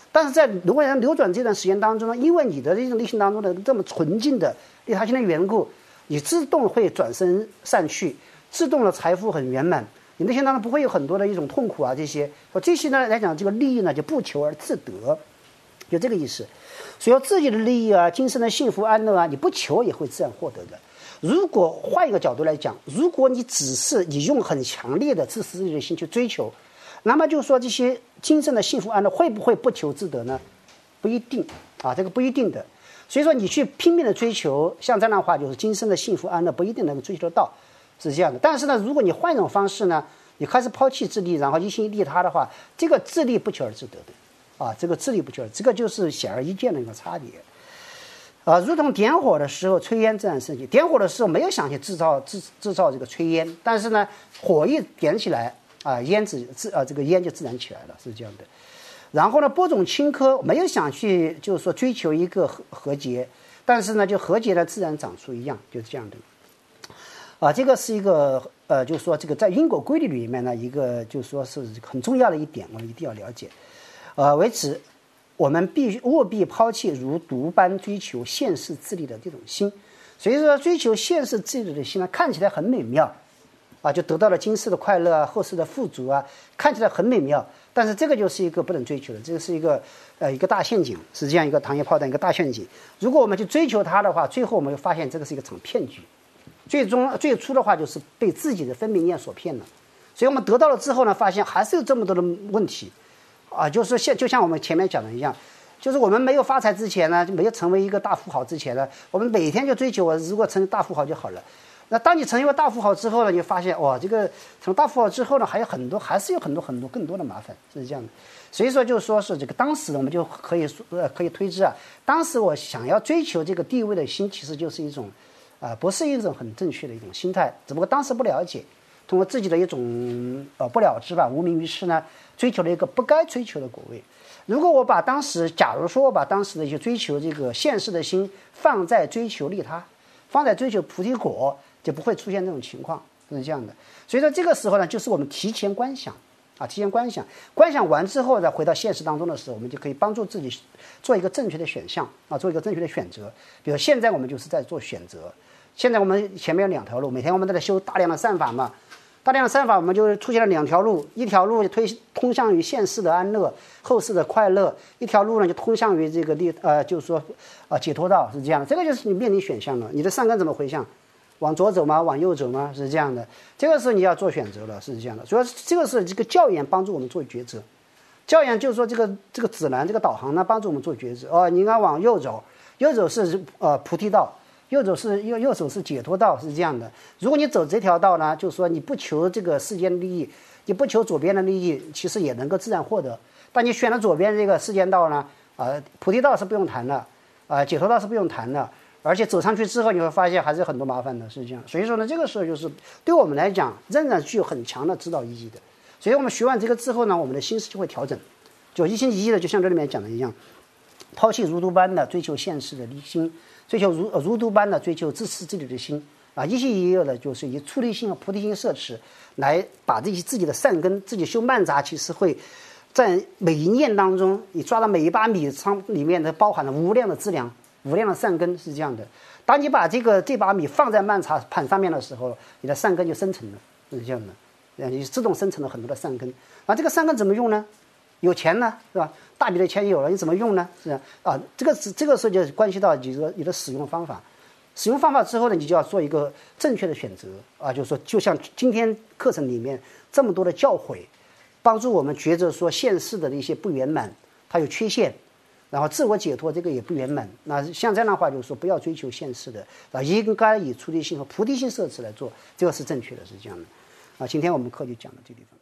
但是在如果流转这段时间当中呢，因为你的这种内心当中的这么纯净的利他心的缘故，你自动会转身善去，自动的财富很圆满，你内心当中不会有很多的一种痛苦啊，这些这些呢来讲，这个利益呢就不求而自得，就这个意思。所以说自己的利益啊，今生的幸福安乐啊，你不求也会自然获得的。如果换一个角度来讲，如果你只是你用很强烈的自私自利的心去追求，那么就是说这些今生的幸福安乐会不会不求自得呢？不一定啊，这个不一定的。所以说你去拼命的追求，像这样的话，就是今生的幸福安乐不一定能够追求得到，是这样的。但是呢，如果你换一种方式呢，你开始抛弃自利，然后一心一利他的话，这个自利不求而自得的啊，这个自利不求而，这个就是显而易见的一个差别。啊，如同点火的时候，炊烟自然升起。点火的时候没有想去制造制制造这个炊烟，但是呢，火一点起来啊，烟子自啊这个烟就自然起来了，是这样的。然后呢，播种青稞没有想去就是说追求一个和和谐，但是呢，就和谐的自然长出一样，就是这样的。啊，这个是一个呃，就是说这个在因果规律里面呢，一个就是说是很重要的一点，我们一定要了解。呃，为此。我们必须务必抛弃如毒般追求现世自利的这种心，所以说追求现世自利的心呢，看起来很美妙，啊，就得到了今世的快乐啊，后世的富足啊，看起来很美妙。但是这个就是一个不能追求的，这个是一个呃一个大陷阱，是这样一个糖衣炮弹一个大陷阱。如果我们去追求它的话，最后我们会发现这个是一个场骗局，最终最初的话就是被自己的分别念所骗了。所以我们得到了之后呢，发现还是有这么多的问题。啊，就是像就像我们前面讲的一样，就是我们没有发财之前呢，就没有成为一个大富豪之前呢，我们每天就追求我如果成为大富豪就好了。那当你成为大富豪之后呢，你就发现哇，这个成大富豪之后呢，还有很多，还是有很多很多更多的麻烦，是这样的。所以说，就是说是这个当时我们就可以说呃可以推知啊，当时我想要追求这个地位的心，其实就是一种啊、呃，不是一种很正确的一种心态，只不过当时不了解。通过自己的一种呃不了知吧，无名于世呢，追求了一个不该追求的果位。如果我把当时，假如说我把当时的一些追求这个现世的心放在追求利他，放在追求菩提果，就不会出现这种情况，是这样的。所以说这个时候呢，就是我们提前观想啊，提前观想，观想完之后再回到现实当中的时候，我们就可以帮助自己做一个正确的选项啊，做一个正确的选择。比如现在我们就是在做选择，现在我们前面有两条路，每天我们都在修大量的善法嘛。大量的善法，我们就出现了两条路，一条路就推通向于现世的安乐，后世的快乐；一条路呢就通向于这个利呃，就是说啊、呃、解脱道，是这样的。这个就是你面临选项了，你的善根怎么回向？往左走吗？往右走吗？是这样的。这个是你要做选择了，是这样的。主要是这个是这个教研帮助我们做抉择，教研就是说这个这个指南这个导航呢帮助我们做抉择。哦，你应该往右走，右走是呃菩提道。右走是右右手是解脱道，是这样的。如果你走这条道呢，就是说你不求这个世间利益，你不求左边的利益，其实也能够自然获得。但你选了左边这个世间道呢，啊、呃，菩提道是不用谈的，啊、呃，解脱道是不用谈的，而且走上去之后，你会发现还是有很多麻烦的，是这样。所以说呢，这个时候就是对我们来讲，仍然具有很强的指导意义的。所以我们学完这个之后呢，我们的心思就会调整，就一心一意的，就像这里面讲的一样，抛弃如毒般的追求现世的利心。追求如如毒般的追求自私自利的心啊，一心一意的就是以出离心和菩提心摄持，来把这些自己的善根，自己修曼杂，其实会在每一念当中，你抓到每一把米仓里面的包含了无量的资粮，无量的善根，是这样的。当你把这个这把米放在曼茶盘上面的时候，你的善根就生成了，是这样的，你自动生成了很多的善根。啊，这个善根怎么用呢？有钱呢，是吧？大笔的钱有了，你怎么用呢？是啊，这个是这个时候就关系到你的你的使用方法。使用方法之后呢，你就要做一个正确的选择啊，就是说，就像今天课程里面这么多的教诲，帮助我们觉着说现世的一些不圆满，它有缺陷，然后自我解脱这个也不圆满。那像这样的话，就是说不要追求现世的啊，应该以出离心和菩提心摄持来做，这个是正确的，是这样的。啊，今天我们课就讲到这地方。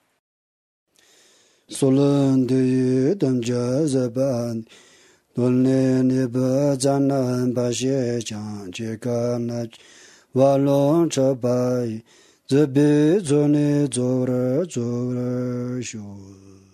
Solan de dam ja zaban donne ne ba zanan ba she chang je ka na wa long cha bai ze be zo ne zo ra zo ra shu